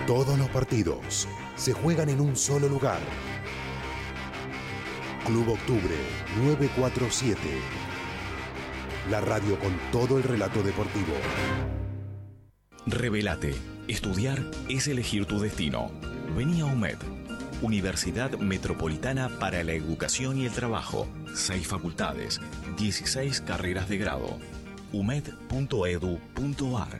Todos los partidos se juegan en un solo lugar. Club Octubre nueve cuatro siete. La radio con todo el relato deportivo. Revelate. Estudiar es elegir tu destino. Vení a U M E D, Universidad Metropolitana para la Educación y el Trabajo. Seis facultades, dieciséis carreras de grado. u m e d punto e d u punto a r.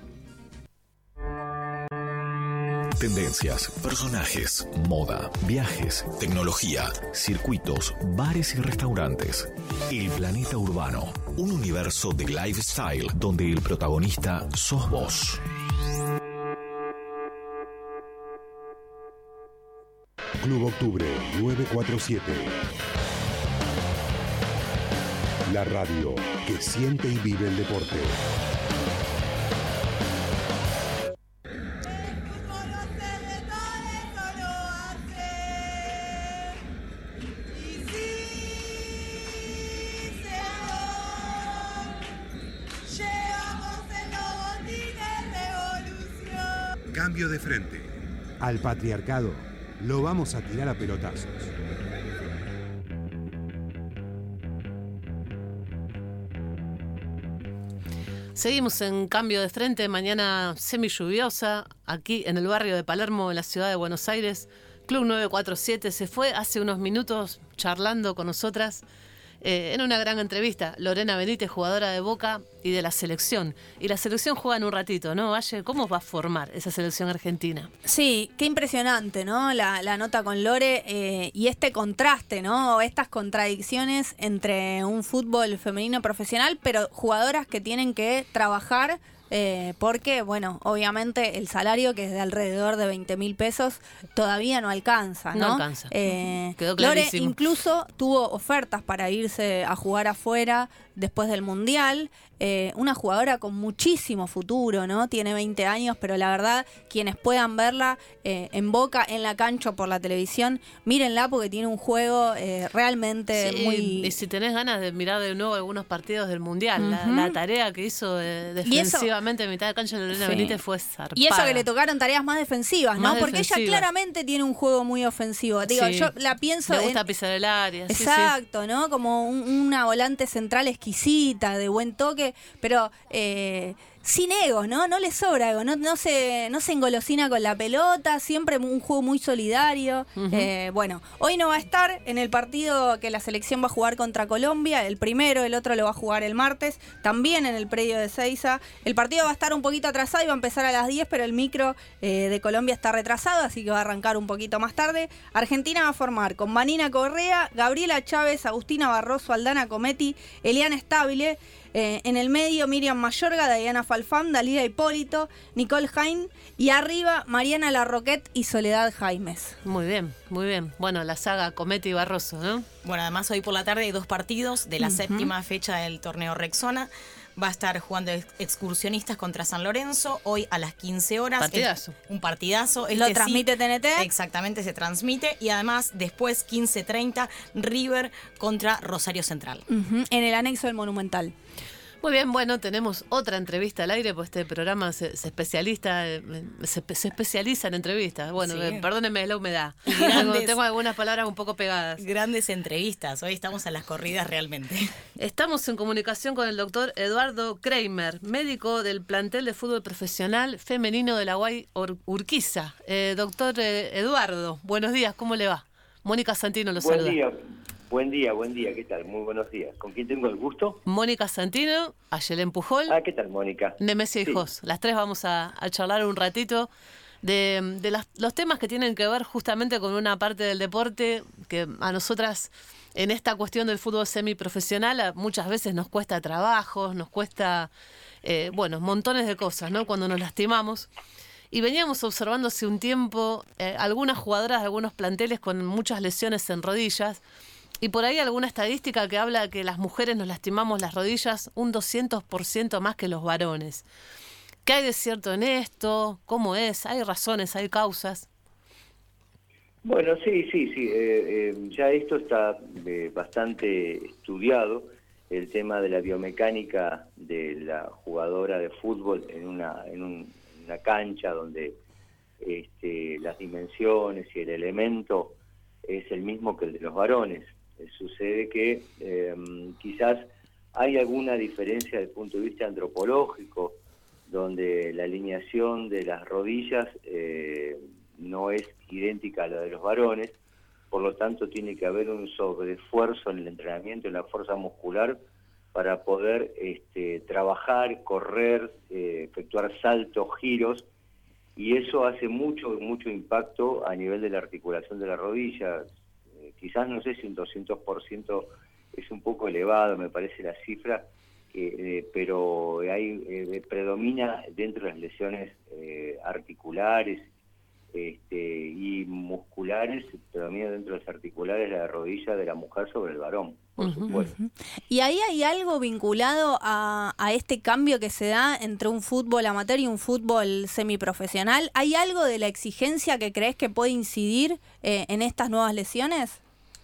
Tendencias, personajes, moda, viajes, tecnología, circuitos, bares y restaurantes. El planeta urbano, un universo de lifestyle donde el protagonista sos vos. Club Octubre nueve cuatro siete. La radio que siente y vive el deporte. Cambio de frente. Al patriarcado lo vamos a tirar a pelotazos. Seguimos en Cambio de Frente, mañana semi lluviosa, aquí en el barrio de Palermo, en la ciudad de Buenos Aires. Club nueve cuatro siete se fue hace unos minutos charlando con nosotras eh, en una gran entrevista. Lorena Benítez, jugadora de Boca y de la selección. Y la selección juega en un ratito, ¿no, Valle? ¿Cómo va a formar esa selección argentina? Sí, qué impresionante, ¿no? La, la nota con Lore eh, y este contraste, ¿no? Estas contradicciones entre un fútbol femenino profesional, pero jugadoras que tienen que trabajar eh, porque, bueno, obviamente el salario, que es de alrededor de veinte mil pesos, todavía no alcanza, ¿no? No alcanza. Eh, Quedó Lore clarísimo. incluso tuvo ofertas para irse a jugar afuera después del Mundial. Eh, una jugadora con muchísimo futuro, ¿no? Tiene veinte años, pero la verdad, quienes puedan verla eh, en Boca, en la cancha o por la televisión, mírenla porque tiene un juego eh, realmente Sí, muy... y si tenés ganas de mirar de nuevo algunos partidos del Mundial, la, Ujú. la tarea que hizo eh, defensivamente en mitad de cancha de Lorena Sí. Benítez fue zarpada. Y eso que le tocaron tareas más defensivas, ¿no? Más Porque ella defensivas. claramente tiene un juego muy ofensivo. Digo, Sí. yo la pienso... Le en- gusta pisar el área. sí, sí. Exacto, ¿no? Como un- una volante central exquisita, de buen toque, pero eh, sin ego, ¿no? No le sobra ego, no, no, se, no se engolosina con la pelota, siempre un juego muy solidario. Ujú. Eh, bueno, hoy no va a estar en el partido que la selección va a jugar contra Colombia, el primero, el otro lo va a jugar el martes, también en el predio de Seiza. El partido va a estar un poquito atrasado y va a empezar a las diez, pero el micro eh, de Colombia está retrasado, así que va a arrancar un poquito más tarde. Argentina va a formar con Vanina Correa, Gabriela Chávez, Agustina Barroso, Aldana Cometti, Eliana Stabile. Eh, en el medio, Miriam Mayorga, Diana Falfán, Dalila Hipólito, Nicole Jain. Y arriba, Mariana Larroquette y Soledad Jaimes. Muy bien, muy bien. Bueno, la saga Cometti y Barroso, ¿no? Bueno, además hoy por la tarde hay dos partidos de la Ujú. séptima fecha del torneo Rexona. Va a estar jugando ex- Excursionistas contra San Lorenzo, hoy a las quince horas. Partidazo. Es un partidazo. ¿Lo Este sí, transmite T N T? Exactamente, se transmite. Y además, después, quince treinta, River contra Rosario Central. Ujú, en el anexo del Monumental. Muy bien, bueno, tenemos otra entrevista al aire, pues este programa se, se especialista, eh, se, se especializa en entrevistas. Bueno, Sí. eh, perdónenme la humedad. Y Tengo, grandes- tengo algunas palabras un poco pegadas. Grandes entrevistas. Hoy estamos a las corridas realmente. Estamos en comunicación con el doctor Eduardo Kramer, médico del plantel de fútbol profesional femenino de la Guay Ur- Urquiza. Eh, doctor eh, Eduardo, buenos días, ¿cómo le va? Mónica Santino lo Buen saluda. día, buen día, buen día, ¿qué tal? Muy buenos días. ¿Con quién tengo el gusto? Mónica Santino, Ayelén Pujol, Ah, ¿qué tal, Mónica? Nemesia y Sí. Jos. Las tres vamos a, a charlar un ratito de, de las- los temas que tienen que ver justamente con una parte del deporte que a nosotras en esta cuestión del fútbol semiprofesional a- muchas veces nos cuesta trabajos, nos cuesta, eh, bueno, montones de cosas, ¿no? Cuando nos lastimamos. Y veníamos observando hace un tiempo eh, algunas jugadoras de algunos planteles con muchas lesiones en rodillas. Y por ahí alguna estadística que habla que las mujeres nos lastimamos las rodillas un doscientos por ciento más que los varones. ¿Qué hay de cierto en esto? ¿Cómo es? ¿Hay razones? ¿Hay causas? Bueno, sí, sí, sí. eh, eh, ya esto está eh, bastante estudiado, el tema de la biomecánica de la jugadora de fútbol en una, en un- una cancha donde este, las dimensiones y el elemento es el mismo que el de los varones. Eh, sucede que eh, quizás hay alguna diferencia desde el punto de vista antropológico, donde la alineación de las rodillas eh, no es idéntica a la de los varones, por lo tanto tiene que haber un sobreesfuerzo en el entrenamiento, en la fuerza muscular, para poder este, trabajar, correr, eh, efectuar saltos, giros, y eso hace mucho, mucho impacto a nivel de la articulación de la rodilla. Eh, quizás no sé si un doscientos por ciento es un poco elevado, me parece la cifra, eh, pero hay, eh, predomina dentro de las lesiones eh, articulares este, y musculares, predomina dentro de las articulares la rodilla de la mujer sobre el varón, por uh-huh, supuesto. Uh-huh. ¿Y ahí hay algo vinculado a, a este cambio que se da entre un fútbol amateur y un fútbol semiprofesional? ¿Hay algo de la exigencia que crees que puede incidir eh, en estas nuevas lesiones?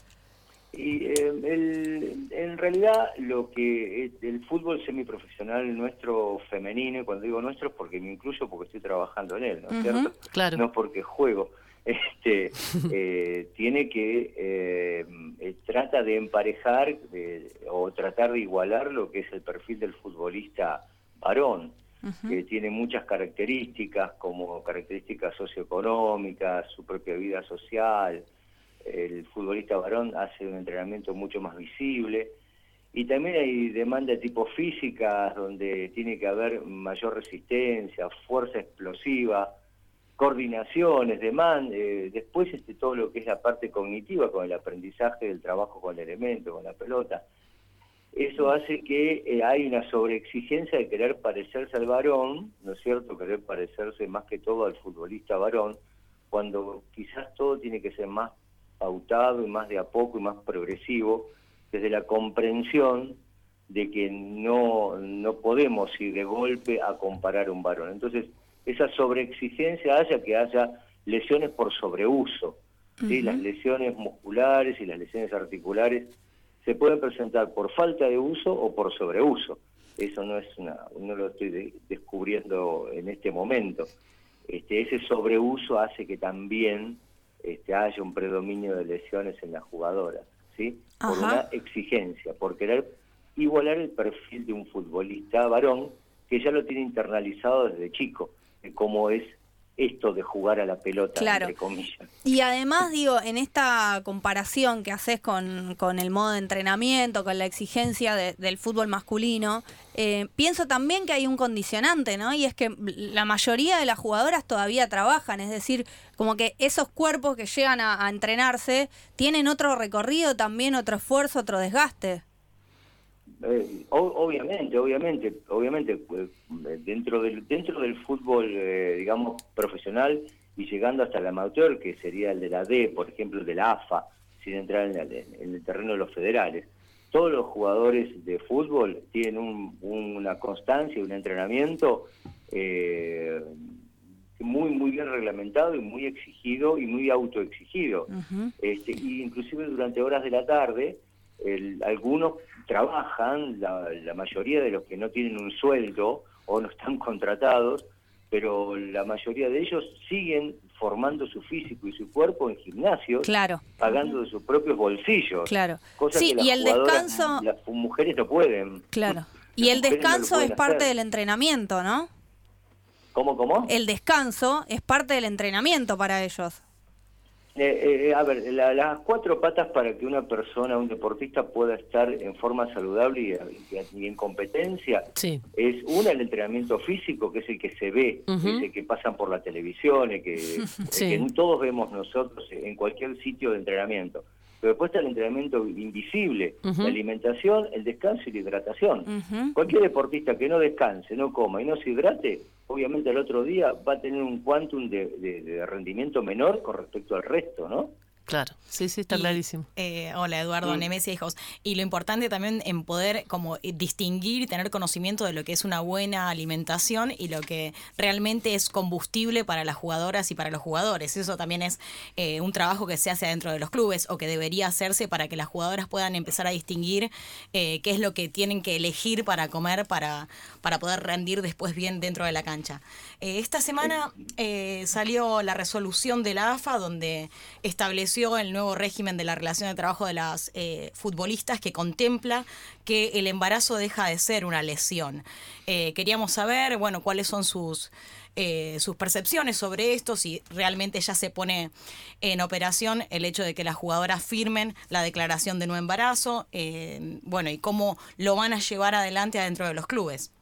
Y eh, el, en realidad lo que es el fútbol semiprofesional nuestro femenino, y cuando digo nuestro es porque me incluyo porque estoy trabajando en él, ¿no es uh-huh, cierto? Claro. No es porque juego. Este eh, tiene que eh, eh, trata de emparejar eh, o tratar de igualar lo que es el perfil del futbolista varón, uh-huh, que tiene muchas características, como características socioeconómicas, su propia vida social. El futbolista varón hace un entrenamiento mucho más visible, y también hay demanda de tipo física, donde tiene que haber mayor resistencia, fuerza explosiva, coordinaciones, demanda, eh, después este, todo lo que es la parte cognitiva, con el aprendizaje del trabajo con el elemento, con la pelota. Eso hace que eh, hay una sobreexigencia de querer parecerse al varón, ¿no es cierto?, querer parecerse más que todo al futbolista varón, cuando quizás todo tiene que ser más pautado y más de a poco y más progresivo, desde la comprensión de que no, no podemos ir de golpe a comparar un varón. Entonces, esa sobreexigencia hace que haya lesiones por sobreuso, ¿sí? Uh-huh. Las lesiones musculares y las lesiones articulares se pueden presentar por falta de uso o por sobreuso. Eso no es una, no lo estoy de, descubriendo en este momento. Este, ese sobreuso hace que también Este, haya un predominio de lesiones en las jugadoras, ¿sí? Por Ajá. una exigencia, por querer igualar el perfil de un futbolista varón que ya lo tiene internalizado desde chico, de cómo es esto de jugar a la pelota, claro, entre comillas. Y además, digo, en esta comparación que haces con, con el modo de entrenamiento, con la exigencia de, del fútbol masculino, eh, pienso también que hay un condicionante, ¿no? Y es que la mayoría de las jugadoras todavía trabajan, es decir, como que esos cuerpos que llegan a, a entrenarse tienen otro recorrido también, otro esfuerzo, otro desgaste. Eh, obviamente, obviamente, obviamente, pues, dentro del dentro del fútbol, eh, digamos, profesional y llegando hasta el amateur, que sería el de la D, por ejemplo, el de la A F A, sin entrar en, la, en el terreno de los federales, todos los jugadores de fútbol tienen un, una constancia, un entrenamiento eh, muy muy bien reglamentado y muy exigido y muy autoexigido. Uh-huh. Este, y inclusive durante horas de la tarde, el, algunos trabajan, la, la mayoría de los que no tienen un sueldo o no están contratados, pero la mayoría de ellos siguen formando su físico y su cuerpo en gimnasios, claro, pagando de sus propios bolsillos. Claro. Cosa sí, que las y el descanso, las mujeres no pueden. Claro. Y el descanso no es parte hacer. del entrenamiento, ¿no? ¿Cómo, cómo? El descanso es parte del entrenamiento para ellos. Eh, eh, a ver, la, las cuatro patas para que una persona, un deportista, pueda estar en forma saludable y, y, y en competencia, sí, es una, el entrenamiento físico, que es el que se ve, uh-huh, es el que pasan por la televisión, el que, sí, el que todos vemos nosotros en cualquier sitio de entrenamiento. Pero después está el entrenamiento invisible, uh-huh, la alimentación, el descanso y la hidratación. Uh-huh. Cualquier deportista que no descanse, no coma y no se hidrate, obviamente al otro día va a tener un quantum de, de, de rendimiento menor con respecto al resto, ¿no? Claro, sí, sí, está y, clarísimo. Eh, hola, Eduardo, mm. Nemesia hijos. Y lo importante también en poder como distinguir y tener conocimiento de lo que es una buena alimentación y lo que realmente es combustible para las jugadoras y para los jugadores. Eso también es eh, un trabajo que se hace adentro de los clubes o que debería hacerse para que las jugadoras puedan empezar a distinguir eh, qué es lo que tienen que elegir para comer para, para poder rendir después bien dentro de la cancha. Eh, esta semana eh, salió la resolución de la A F A donde estableció el nuevo régimen de la relación de trabajo de las eh, futbolistas que contempla que el embarazo deja de ser una lesión. Eh, queríamos saber, bueno, cuáles son sus eh, sus percepciones sobre esto, si realmente ya se pone en operación el hecho de que las jugadoras firmen la declaración de no embarazo, eh, bueno, y cómo lo van a llevar adelante adentro de los clubes.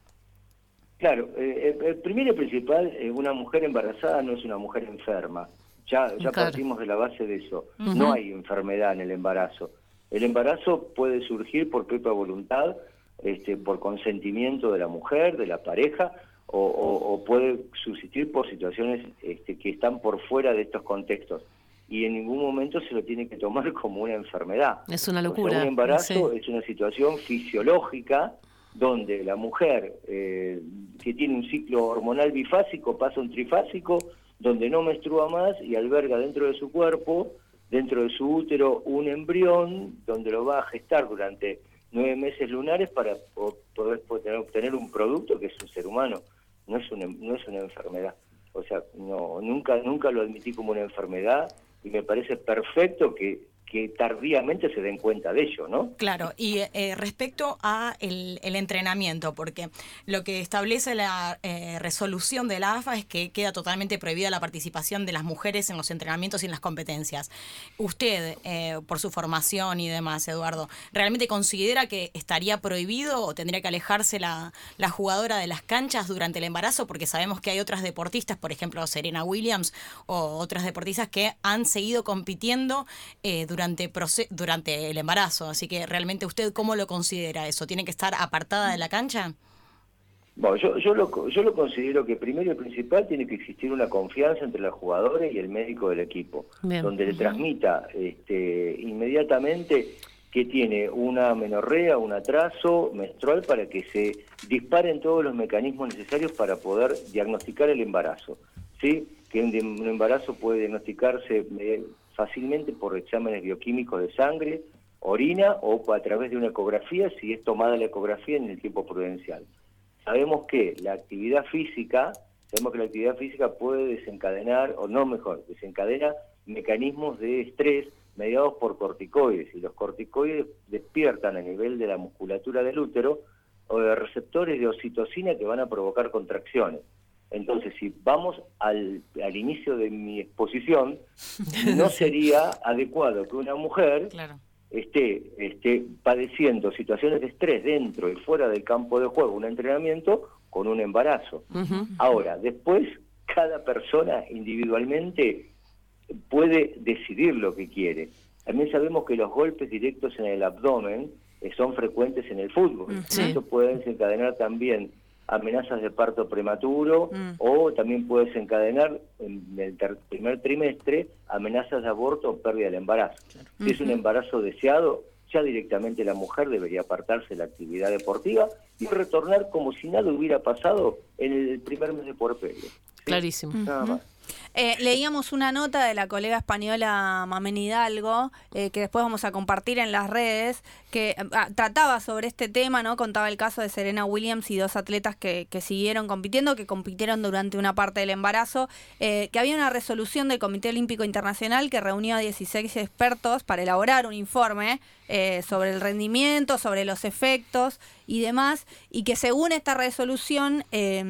Claro, eh, el primero y principal, eh, una mujer embarazada no es una mujer enferma. Ya, ya claro. partimos de la base de eso. Uh-huh. No hay enfermedad en el embarazo. El embarazo puede surgir por propia voluntad, este, por consentimiento de la mujer, de la pareja, o, o, o puede subsistir por situaciones este, que están por fuera de estos contextos. Y en ningún momento se lo tiene que tomar como una enfermedad. Es una locura. O sea, un embarazo sí. es una situación fisiológica donde la mujer eh, que tiene un ciclo hormonal bifásico pasa a un trifásico, donde no menstrua más y alberga dentro de su cuerpo, dentro de su útero, un embrión, donde lo va a gestar durante nueve meses lunares para poder, poder obtener un producto que es un ser humano, no es una, no es una enfermedad. O sea, no nunca nunca lo admití como una enfermedad y me parece perfecto que que tardíamente se den cuenta de ello, ¿no? Claro, y eh, respecto a el, el entrenamiento, porque lo que establece la eh, resolución de la A F A es que queda totalmente prohibida la participación de las mujeres en los entrenamientos y en las competencias. Usted, eh, por su formación y demás, Eduardo, ¿realmente considera que estaría prohibido o tendría que alejarse la, la jugadora de las canchas durante el embarazo? Porque sabemos que hay otras deportistas, por ejemplo, Serena Williams o otras deportistas que han seguido compitiendo eh, durante Durante, durante el embarazo, así que realmente usted ¿cómo lo considera eso? ¿Tiene que estar apartada de la cancha? Bueno, yo, yo, lo, yo lo considero que primero y principal tiene que existir una confianza entre los jugadores y el médico del equipo, Bien. donde le transmita este, inmediatamente que tiene una menorrea, un atraso menstrual para que se disparen todos los mecanismos necesarios para poder diagnosticar el embarazo, ¿sí? Que un, un embarazo puede diagnosticarse eh, fácilmente por exámenes bioquímicos de sangre, orina o a través de una ecografía si es tomada la ecografía en el tiempo prudencial. Sabemos que la actividad física, sabemos que la actividad física puede desencadenar, o no mejor, desencadena mecanismos de estrés mediados por corticoides, y los corticoides despiertan a nivel de la musculatura del útero o de receptores de oxitocina que van a provocar contracciones. Entonces, si vamos al, al inicio de mi exposición, no sería adecuado que una mujer claro. esté, esté padeciendo situaciones de estrés dentro y fuera del campo de juego, un entrenamiento, con un embarazo. Uh-huh. Ahora, después, cada persona individualmente puede decidir lo que quiere. También sabemos que los golpes directos en el abdomen eh, son frecuentes en el fútbol. Sí. Eso puede desencadenar también amenazas de parto prematuro mm. o también puede desencadenar en el ter- primer trimestre amenazas de aborto o pérdida del embarazo. Claro. Si uh-huh. es un embarazo deseado, ya directamente la mujer debería apartarse de la actividad deportiva y retornar como si nada hubiera pasado en el primer mes de puerperio. ¿Sí? Clarísimo. Nada más. Eh, leíamos una nota de la colega española Mamen Hidalgo, eh, que después vamos a compartir en las redes, que ah, trataba sobre este tema, ¿no? Contaba el caso de Serena Williams y dos atletas que, que siguieron compitiendo, que compitieron durante una parte del embarazo, eh, que había una resolución del Comité Olímpico Internacional que reunió a dieciséis expertos para elaborar un informe eh, sobre el rendimiento, sobre los efectos y demás, y que según esta resolución eh,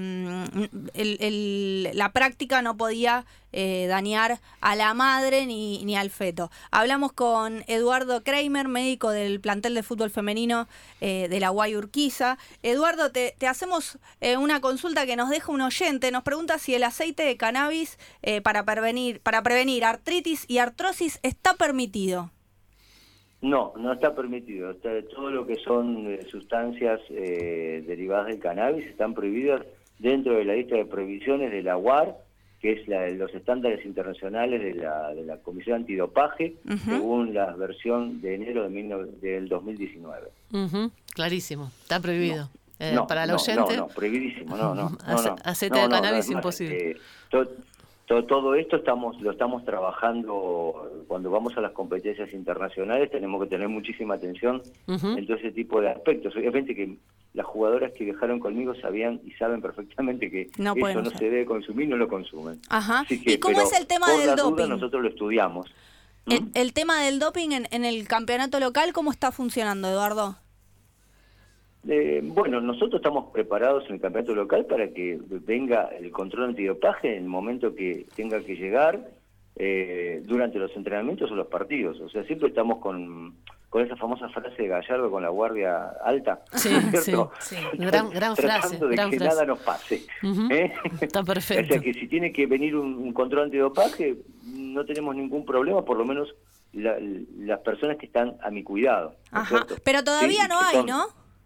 el, el, la práctica no podía eh, dañar a la madre ni, ni al feto. Hablamos con Eduardo Kramer, médico del plantel de fútbol femenino eh, de la U A I Urquiza. Eduardo, te, te hacemos eh, una consulta que nos deja un oyente. Nos pregunta si el aceite de cannabis eh, para prevenir, para prevenir artritis y artrosis está permitido. No, no está permitido. Está, todo lo que son eh, sustancias eh, derivadas del cannabis están prohibidas dentro de la lista de prohibiciones de la U A R que es la, los estándares internacionales de la, de la Comisión Antidopaje, uh-huh. según la versión de enero de mil, del dos mil diecinueve. Uh-huh. Clarísimo, está prohibido. No, eh, no, para el no, oyente. No, no, prohibidísimo, no, no. Ace, no, no aceite no, de no, cannabis, no, imposible. Eh, to, to, todo esto estamos lo estamos trabajando cuando vamos a las competencias internacionales, tenemos que tener muchísima atención uh-huh. en todo ese tipo de aspectos. Obviamente que las jugadoras que viajaron conmigo sabían y saben perfectamente que no eso no ser. se debe consumir, no lo consumen. Ajá. Así que, ¿y cómo es el tema por del la doping? Duda, nosotros lo estudiamos. El, ¿Mm? el tema del doping en, en el campeonato local, ¿cómo está funcionando, Eduardo? Eh, bueno, nosotros estamos preparados en el campeonato local para que venga el control antidopaje en el momento que tenga que llegar eh, durante los entrenamientos o los partidos. O sea, siempre estamos con... con esa famosa frase de Gallardo con la guardia alta, sí, ¿cierto? Sí, sí. Gran, gran frase. Tratando de gran que frase. nada nos pase. Uh-huh. ¿eh? Está perfecto. O sea que si tiene que venir un, un control antidopaje, no tenemos ningún problema, por lo menos la, las personas que están a mi cuidado. ¿no Ajá. Pero todavía sí, no hay, son, ¿no?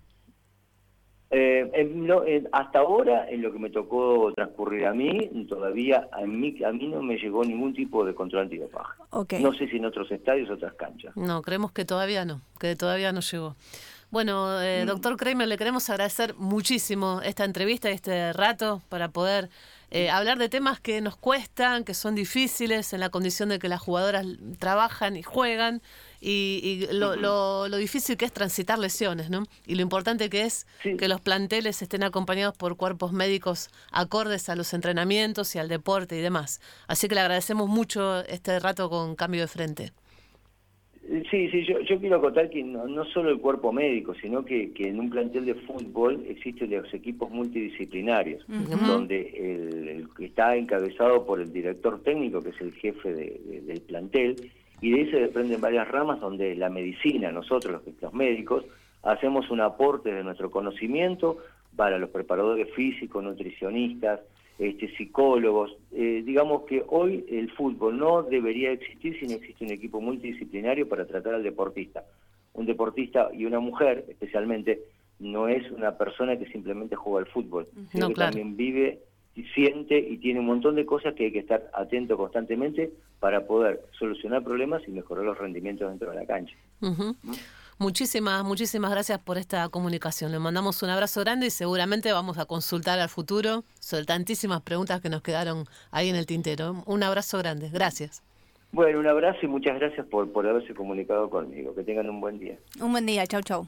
Eh, en, no, en, hasta ahora, en lo que me tocó transcurrir a mí, todavía a mí, a mí no me llegó ningún tipo de control antidopaje. Okay. No sé si en otros estadios o otras canchas. No, creemos que todavía no, que todavía no llegó. Bueno, eh, mm. doctor Kramer, le queremos agradecer muchísimo esta entrevista y este rato para poder eh, hablar de temas que nos cuestan, que son difíciles en la condición de que las jugadoras trabajan y juegan. Y, y lo, lo, lo difícil que es transitar lesiones, ¿no? Y lo importante que es sí. que los planteles estén acompañados por cuerpos médicos acordes a los entrenamientos y al deporte y demás. Así que le agradecemos mucho este rato con Cambio de Frente. Sí, sí, yo, yo quiero acotar que no, no solo el cuerpo médico, sino que, que en un plantel de fútbol existen los equipos multidisciplinarios, uh-huh. donde el, el que está encabezado por el director técnico, que es el jefe de, de, del plantel, y de ahí se desprenden varias ramas donde la medicina, nosotros los, los médicos, hacemos un aporte de nuestro conocimiento para los preparadores físicos, nutricionistas, este, psicólogos. Eh, digamos que hoy el fútbol no debería existir si no existe un equipo multidisciplinario para tratar al deportista. Un deportista y una mujer, especialmente, no es una persona que simplemente juega al fútbol, sino no, que claro. también vive, siente y tiene un montón de cosas que hay que estar atento constantemente para poder solucionar problemas y mejorar los rendimientos dentro de la cancha. Uh-huh. ¿Mm? Muchísimas, muchísimas gracias por esta comunicación. Le mandamos un abrazo grande y seguramente vamos a consultar al futuro sobre tantísimas preguntas que nos quedaron ahí en el tintero. Un abrazo grande. Gracias. Bueno, un abrazo y muchas gracias por, por haberse comunicado conmigo. Que tengan un buen día. Un buen día. Chau, chau.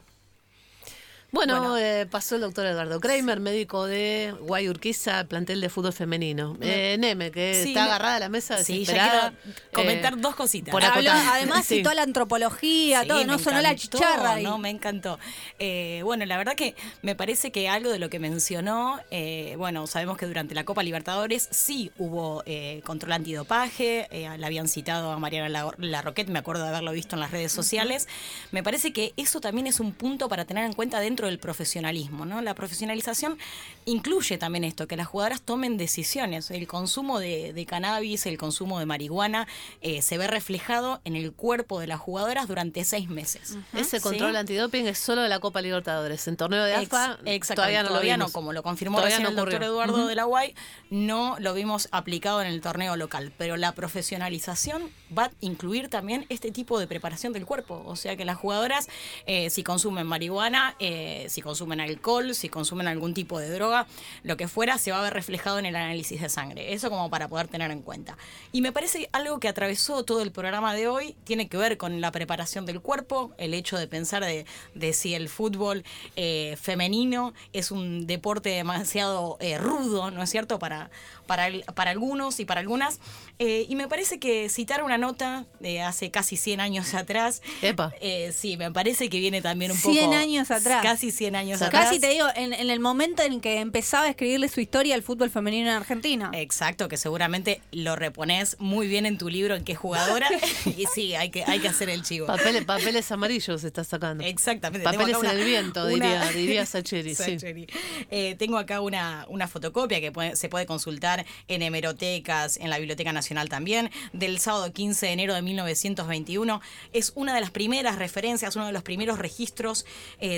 Bueno, bueno. Eh, pasó el doctor Eduardo Kramer, médico de Guay Urquiza, plantel de fútbol femenino. Eh, Neme, que sí, está agarrada a la mesa desesperada. Sí, quiero comentar eh, dos cositas. Por Habló, además sí. citó la antropología, sí, todo, no sonó la chicharra. No, me encantó. Eh, bueno, la verdad que me parece que algo de lo que mencionó, eh, bueno, sabemos que durante la Copa Libertadores sí hubo eh, control antidopaje, eh, la habían citado a Mariana Larroquette, me acuerdo de haberlo visto en las redes sociales. Uh-huh. Me parece que eso también es un punto para tener en cuenta dentro del profesionalismo, ¿no? La profesionalización incluye también esto, que las jugadoras tomen decisiones. El consumo de, de cannabis, el consumo de marihuana eh, se ve reflejado en el cuerpo de las jugadoras durante seis meses. Uh-huh. Ese control ¿sí? antidoping es solo de la Copa Libertadores. En torneo de A F A Ex, todavía no todavía lo vimos. No, como lo confirmó todavía recién no el doctor Eduardo uh-huh. de la U A I, no lo vimos aplicado en el torneo local. Pero la profesionalización va a incluir también este tipo de preparación del cuerpo. O sea que las jugadoras, eh, si consumen marihuana, eh, si consumen alcohol, si consumen algún tipo de droga, lo que fuera, se va a ver reflejado en el análisis de sangre. Eso como para poder tener en cuenta. Y me parece algo que atravesó todo el programa de hoy, tiene que ver con la preparación del cuerpo, el hecho de pensar de, de si el fútbol eh, femenino es un deporte demasiado eh, rudo, ¿no es cierto?, para, para, el, para algunos y para algunas. Eh, y me parece que citar una nota de hace casi cien años atrás, Epa. Eh, sí, me parece que viene también un cien poco... cien años atrás. Casi cien años o sea, atrás. Casi te digo, en, en el momento en que empezaba a escribirle su historia al fútbol femenino en Argentina. Exacto, que seguramente lo reponés muy bien en tu libro en qué jugadora. Y sí, hay que, hay que hacer el chivo. Papeles, papeles amarillos se está sacando. Exactamente. Papeles una, en el viento, una, diría, diría Sacheri. Sacheri. Sí. Eh, tengo acá una, una fotocopia que puede, se puede consultar en hemerotecas, en la Biblioteca Nacional también, del sábado quince de enero de mil novecientos veintiuno. Es una de las primeras referencias, uno de los primeros registros eh, de lo que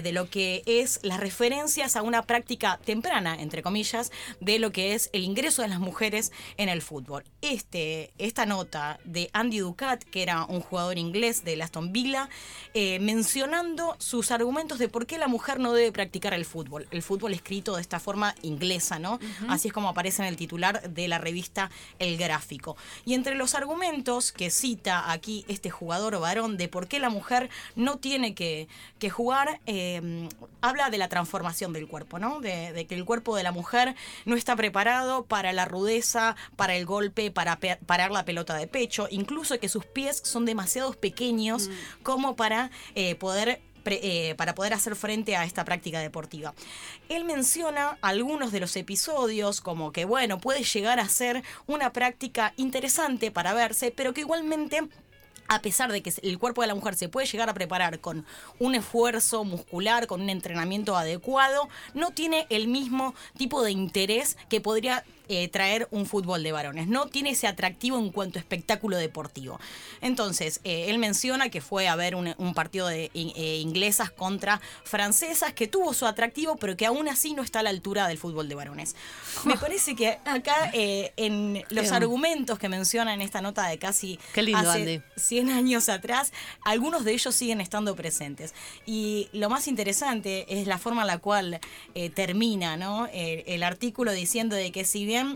eh, es las referencias a una práctica temprana, entre comillas, de lo que es el ingreso de las mujeres en el fútbol. Este, esta nota de Andy Ducat, que era un jugador inglés de Aston Villa, eh, mencionando sus argumentos de por qué la mujer no debe practicar el fútbol. El fútbol escrito de esta forma inglesa, ¿no? Uh-huh. Así es como aparece en el titular de la revista El Gráfico. Y entre los argumentos que cita aquí este jugador varón de por qué la mujer no tiene que, que jugar, eh, habla de la transformación del cuerpo, ¿no? De, de que el cuerpo de la mujer no está preparado para la rudeza, para el golpe, para pe- parar la pelota de pecho, incluso que sus pies son demasiado pequeños mm. como para eh, poder Eh, para poder hacer frente a esta práctica deportiva. Él menciona algunos de los episodios como que, bueno, puede llegar a ser una práctica interesante para verse, pero que igualmente, a pesar de que el cuerpo de la mujer se puede llegar a preparar con un esfuerzo muscular, con un entrenamiento adecuado, no tiene el mismo tipo de interés que podría Eh, traer un fútbol de varones. No tiene ese atractivo en cuanto a espectáculo deportivo. Entonces, eh, él menciona que fue a ver un, un partido de eh, inglesas contra francesas que tuvo su atractivo, pero que aún así no está a la altura del fútbol de varones. Me parece que acá, eh, en los argumentos que menciona en esta nota de casi Qué lindo, hace Andy. cien años atrás, algunos de ellos siguen estando presentes. Y lo más interesante es la forma en la cual eh, termina, ¿no? el, el artículo diciendo de que si bien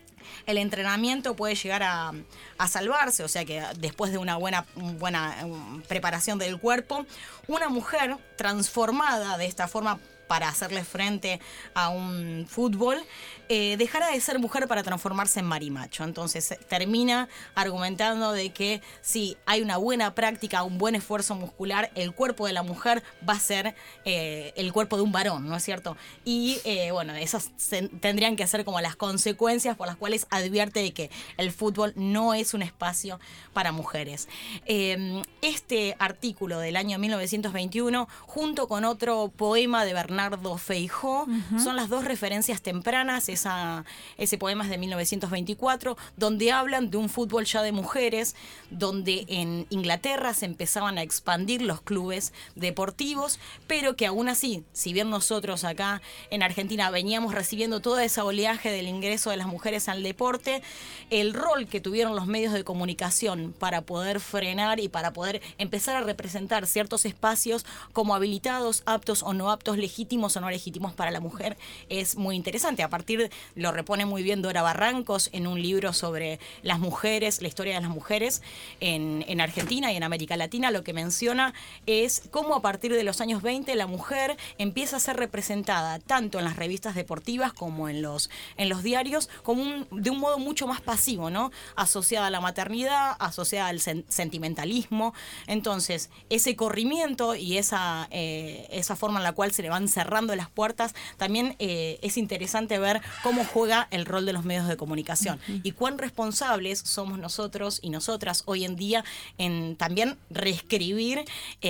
el entrenamiento puede llegar a, a salvarse, o sea que después de una buena, buena um, preparación del cuerpo, una mujer transformada de esta forma para hacerle frente a un fútbol, eh, dejará de ser mujer para transformarse en marimacho. Entonces termina argumentando de que si hay una buena práctica, un buen esfuerzo muscular, el cuerpo de la mujer va a ser eh, el cuerpo de un varón, ¿no es cierto? Y eh, bueno, esas se, tendrían que ser como las consecuencias por las cuales advierte de que el fútbol no es un espacio para mujeres. Eh, este artículo del año mil novecientos veintiuno, junto con otro poema de Bernardo Feijó, uh-huh. son las dos referencias tempranas. Esa, ese poema es de mil novecientos veinticuatro, donde hablan de un fútbol ya de mujeres, donde en Inglaterra se empezaban a expandir los clubes deportivos, pero que aún así, si bien nosotros acá en Argentina veníamos recibiendo todo ese oleaje del ingreso de las mujeres al deporte, el rol que tuvieron los medios de comunicación para poder frenar y para poder empezar a representar ciertos espacios como habilitados, aptos o no aptos, legítimos o no legítimos para la mujer, es muy interesante. A partir de, lo repone muy bien Dora Barrancos en un libro sobre las mujeres, la historia de las mujeres en, en Argentina y en América Latina. Lo que menciona es cómo a partir de los años veinte la mujer empieza a ser representada tanto en las revistas deportivas como en los, en los diarios, como un, de un modo mucho más pasivo, ¿no? Asociada a la maternidad, asociada al sen- sentimentalismo. Entonces, ese corrimiento y esa, eh, esa forma en la cual se le van cerrando las puertas, también eh, es interesante ver cómo juega el rol de los medios de comunicación uh-huh. y cuán responsables somos nosotros y nosotras hoy en día en también reescribir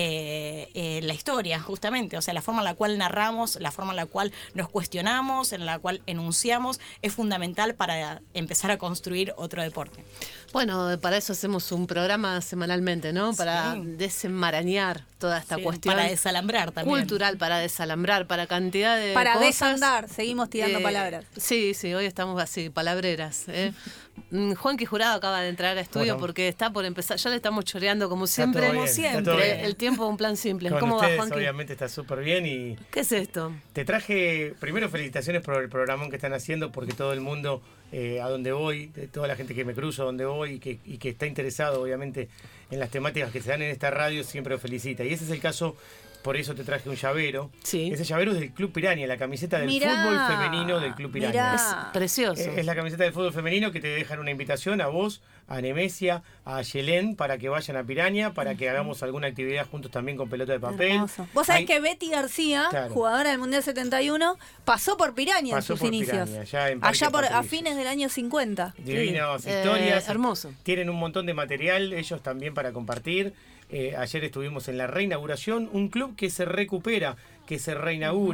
eh, eh, la historia, justamente. O sea, la forma en la cual narramos, la forma en la cual nos cuestionamos, en la cual enunciamos, es fundamental para empezar a construir otro deporte. Bueno, para eso hacemos un programa semanalmente, ¿no? Para sí. desenmarañar toda esta sí, cuestión. Para desalambrar también. Cultural, para desalambrar, para cantidad de Para cosas. desandar, seguimos tirando eh, palabras. Sí, sí, hoy estamos así, palabreras. ¿eh? Juanqui Jurado acaba de entrar al estudio porque está por empezar, ya le estamos choreando como siempre. Como siempre. El tiempo es un plan simple. Con ¿Cómo ustedes, va, Juanqui? Obviamente está súper bien. Y ¿qué es esto? Te traje, primero felicitaciones por el programón que están haciendo, porque todo el mundo, eh, a donde voy, de toda la gente que me cruzo a donde voy y que, y que está interesado obviamente en las temáticas que se dan en esta radio, siempre lo felicita. Y ese es el caso. Por eso te traje un llavero. Sí. Ese llavero es del Club Piranha, la camiseta del mirá, fútbol femenino del Club Piranha. Mirá. Es precioso. Es, es la camiseta del fútbol femenino que te dejan una invitación a vos, a Nemesia, a Yelén, para que vayan a Piranha, para que hagamos alguna actividad juntos también con pelota de papel. Hermoso. Vos sabés Hay... que Betty García, claro. jugadora del Mundial setenta y uno, pasó por Piranha pasó en sus por inicios. Piranha, ya en Parque allá por, a Patricios. fines del año cincuenta. Divinas sí. historias. Eh, hermoso. Tienen un montón de material, ellos también para compartir. Eh, ayer estuvimos en la reinauguración, un club que se recupera, que se reinaugura, uh-huh.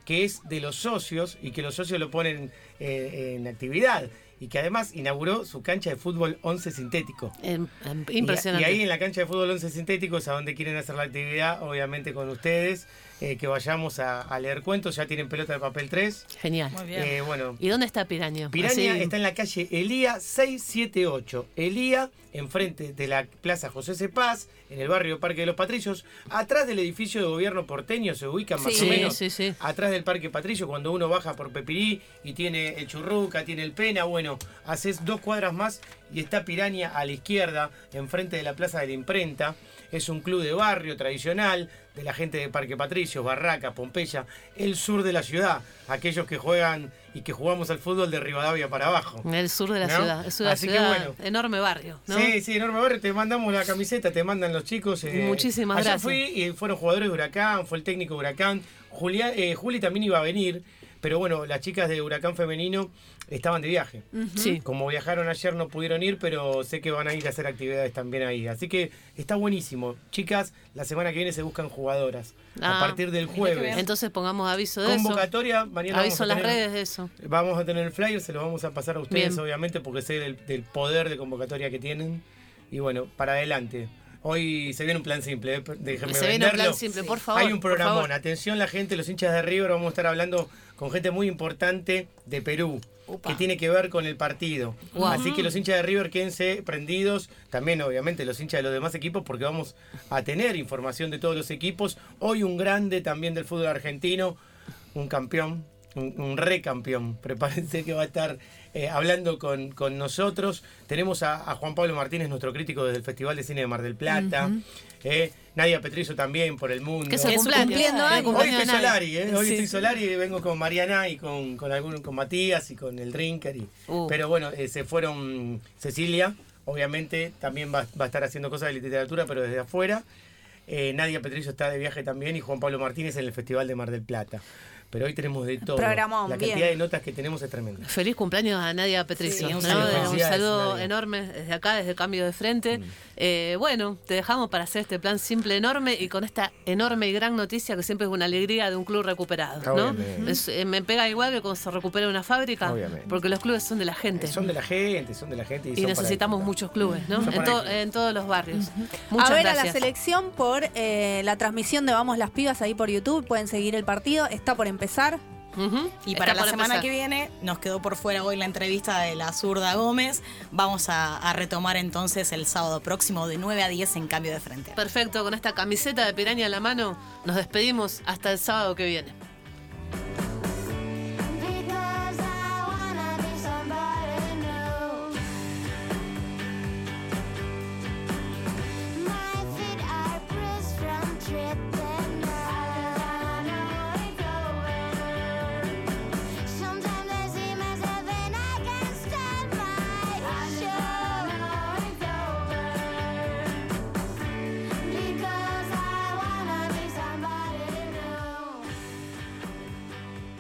que es de los socios y que los socios lo ponen eh, en actividad. Y que además inauguró su cancha de fútbol once sintético. En, en, impresionante. Y, y ahí en la cancha de fútbol once sintético es a donde quieren hacer la actividad, obviamente con ustedes, eh, que vayamos a, a leer cuentos. Ya tienen pelota de papel tres. Genial. Muy bien. Eh, bueno, ¿Y dónde está Piraña? Piraña Así- está en la calle Elía seiscientos setenta y ocho. Elía, enfrente de la Plaza José C. Paz, en el barrio Parque de los Patricios. Atrás del edificio de gobierno porteño se ubican más Sí, o menos. sí, sí. Atrás del Parque Patricio, cuando uno baja por Pepirí y tiene el Churruca, tiene el Pena, bueno, haces dos cuadras más y está Piraña a la izquierda, enfrente de la Plaza de la Imprenta. Es un club de barrio tradicional de la gente de Parque Patricios, Barraca, Pompeya, el sur de la ciudad, aquellos que juegan y que jugamos al fútbol de Rivadavia para abajo. En el sur de la ¿No? ciudad. Es una Así que ciudad, bueno. enorme barrio, ¿no? Sí, sí, enorme barrio, te mandamos la camiseta, te mandan los chicos. eh, Muchísimas ayer gracias. fui y fueron jugadores de Huracán, fue el técnico de Huracán. Julia, eh, Juli también iba a venir, pero bueno, las chicas de Huracán Femenino estaban de viaje. Sí. Como viajaron ayer no pudieron ir, pero sé que van a ir a hacer actividades también ahí. Así que está buenísimo. Chicas, la semana que viene se buscan jugadoras. Ah, a partir del jueves. Entonces pongamos aviso de Convocatoria, eso. mañana Aviso en vamos las a tener- redes de eso. Vamos a tener el flyer, se lo vamos a pasar a ustedes, Bien. obviamente, porque sé del, del poder de convocatoria que tienen. Y bueno, para adelante. Hoy se viene un plan simple, eh, déjenme Se viene un venderlo. plan simple, por favor. Hay un por programón. favor. Atención la gente, los hinchas de River, vamos a estar hablando con gente muy importante de Perú. Upa. Que tiene que ver con el partido. Wow. Así que los hinchas de River quédense prendidos. También, obviamente, los hinchas de los demás equipos, porque vamos a tener información de todos los equipos. Hoy un grande también del fútbol argentino, un campeón, un, un recampeón. Prepárense que va a estar eh, hablando con, con nosotros. Tenemos a, a Juan Pablo Martínez, nuestro crítico desde el Festival de Cine de Mar del Plata. eh, Nadia Petrizo también por el mundo. Que es su Es su cumpleaños. cumpliendo Es el años. Hoy cumpleaños estoy de Nadia. Solari, ¿eh? Hoy Sí. estoy Solari y vengo con Mariana y con, con, algún, con Matías y con el Drinker. Y, Uh. Pero bueno, eh, se fueron Cecilia, obviamente, también va, va a estar haciendo cosas de literatura, pero desde afuera. Eh, Nadia Petrizo está de viaje también y Juan Pablo Martínez en el Festival de Mar del Plata. Pero hoy tenemos de todo. Programón, La cantidad bien. de notas que tenemos es tremenda. Feliz cumpleaños a Nadia Petricio. Sí, ¿no? un saludo. Un Felicidades, saludo Nadia. enorme desde acá, desde Cambio de Frente. Eh, bueno, te dejamos para hacer este plan simple, enorme y con esta enorme y gran noticia que siempre es una alegría de un club recuperado. ¿no? Obviamente. Es- eh, me pega igual que cuando se recupera una fábrica, Obviamente. porque los clubes son de la gente. Son de la gente, son de la gente. Y, y son para necesitamos disfrutar. muchos clubes, ¿no? Son En, para to- disfrutar. en todos los barrios. Muchas a ver gracias. a la selección por eh, la transmisión de Vamos las Pibas ahí por YouTube. Pueden seguir el partido. Está por empezar. Ujú. Y Está para la por semana empezar. que viene, nos quedó por fuera hoy la entrevista de la zurda Gómez. Vamos a, a retomar entonces el sábado próximo de nueve a diez en Cambio de Frente. Perfecto, con esta camiseta de Piraña en la mano, nos despedimos hasta el sábado que viene.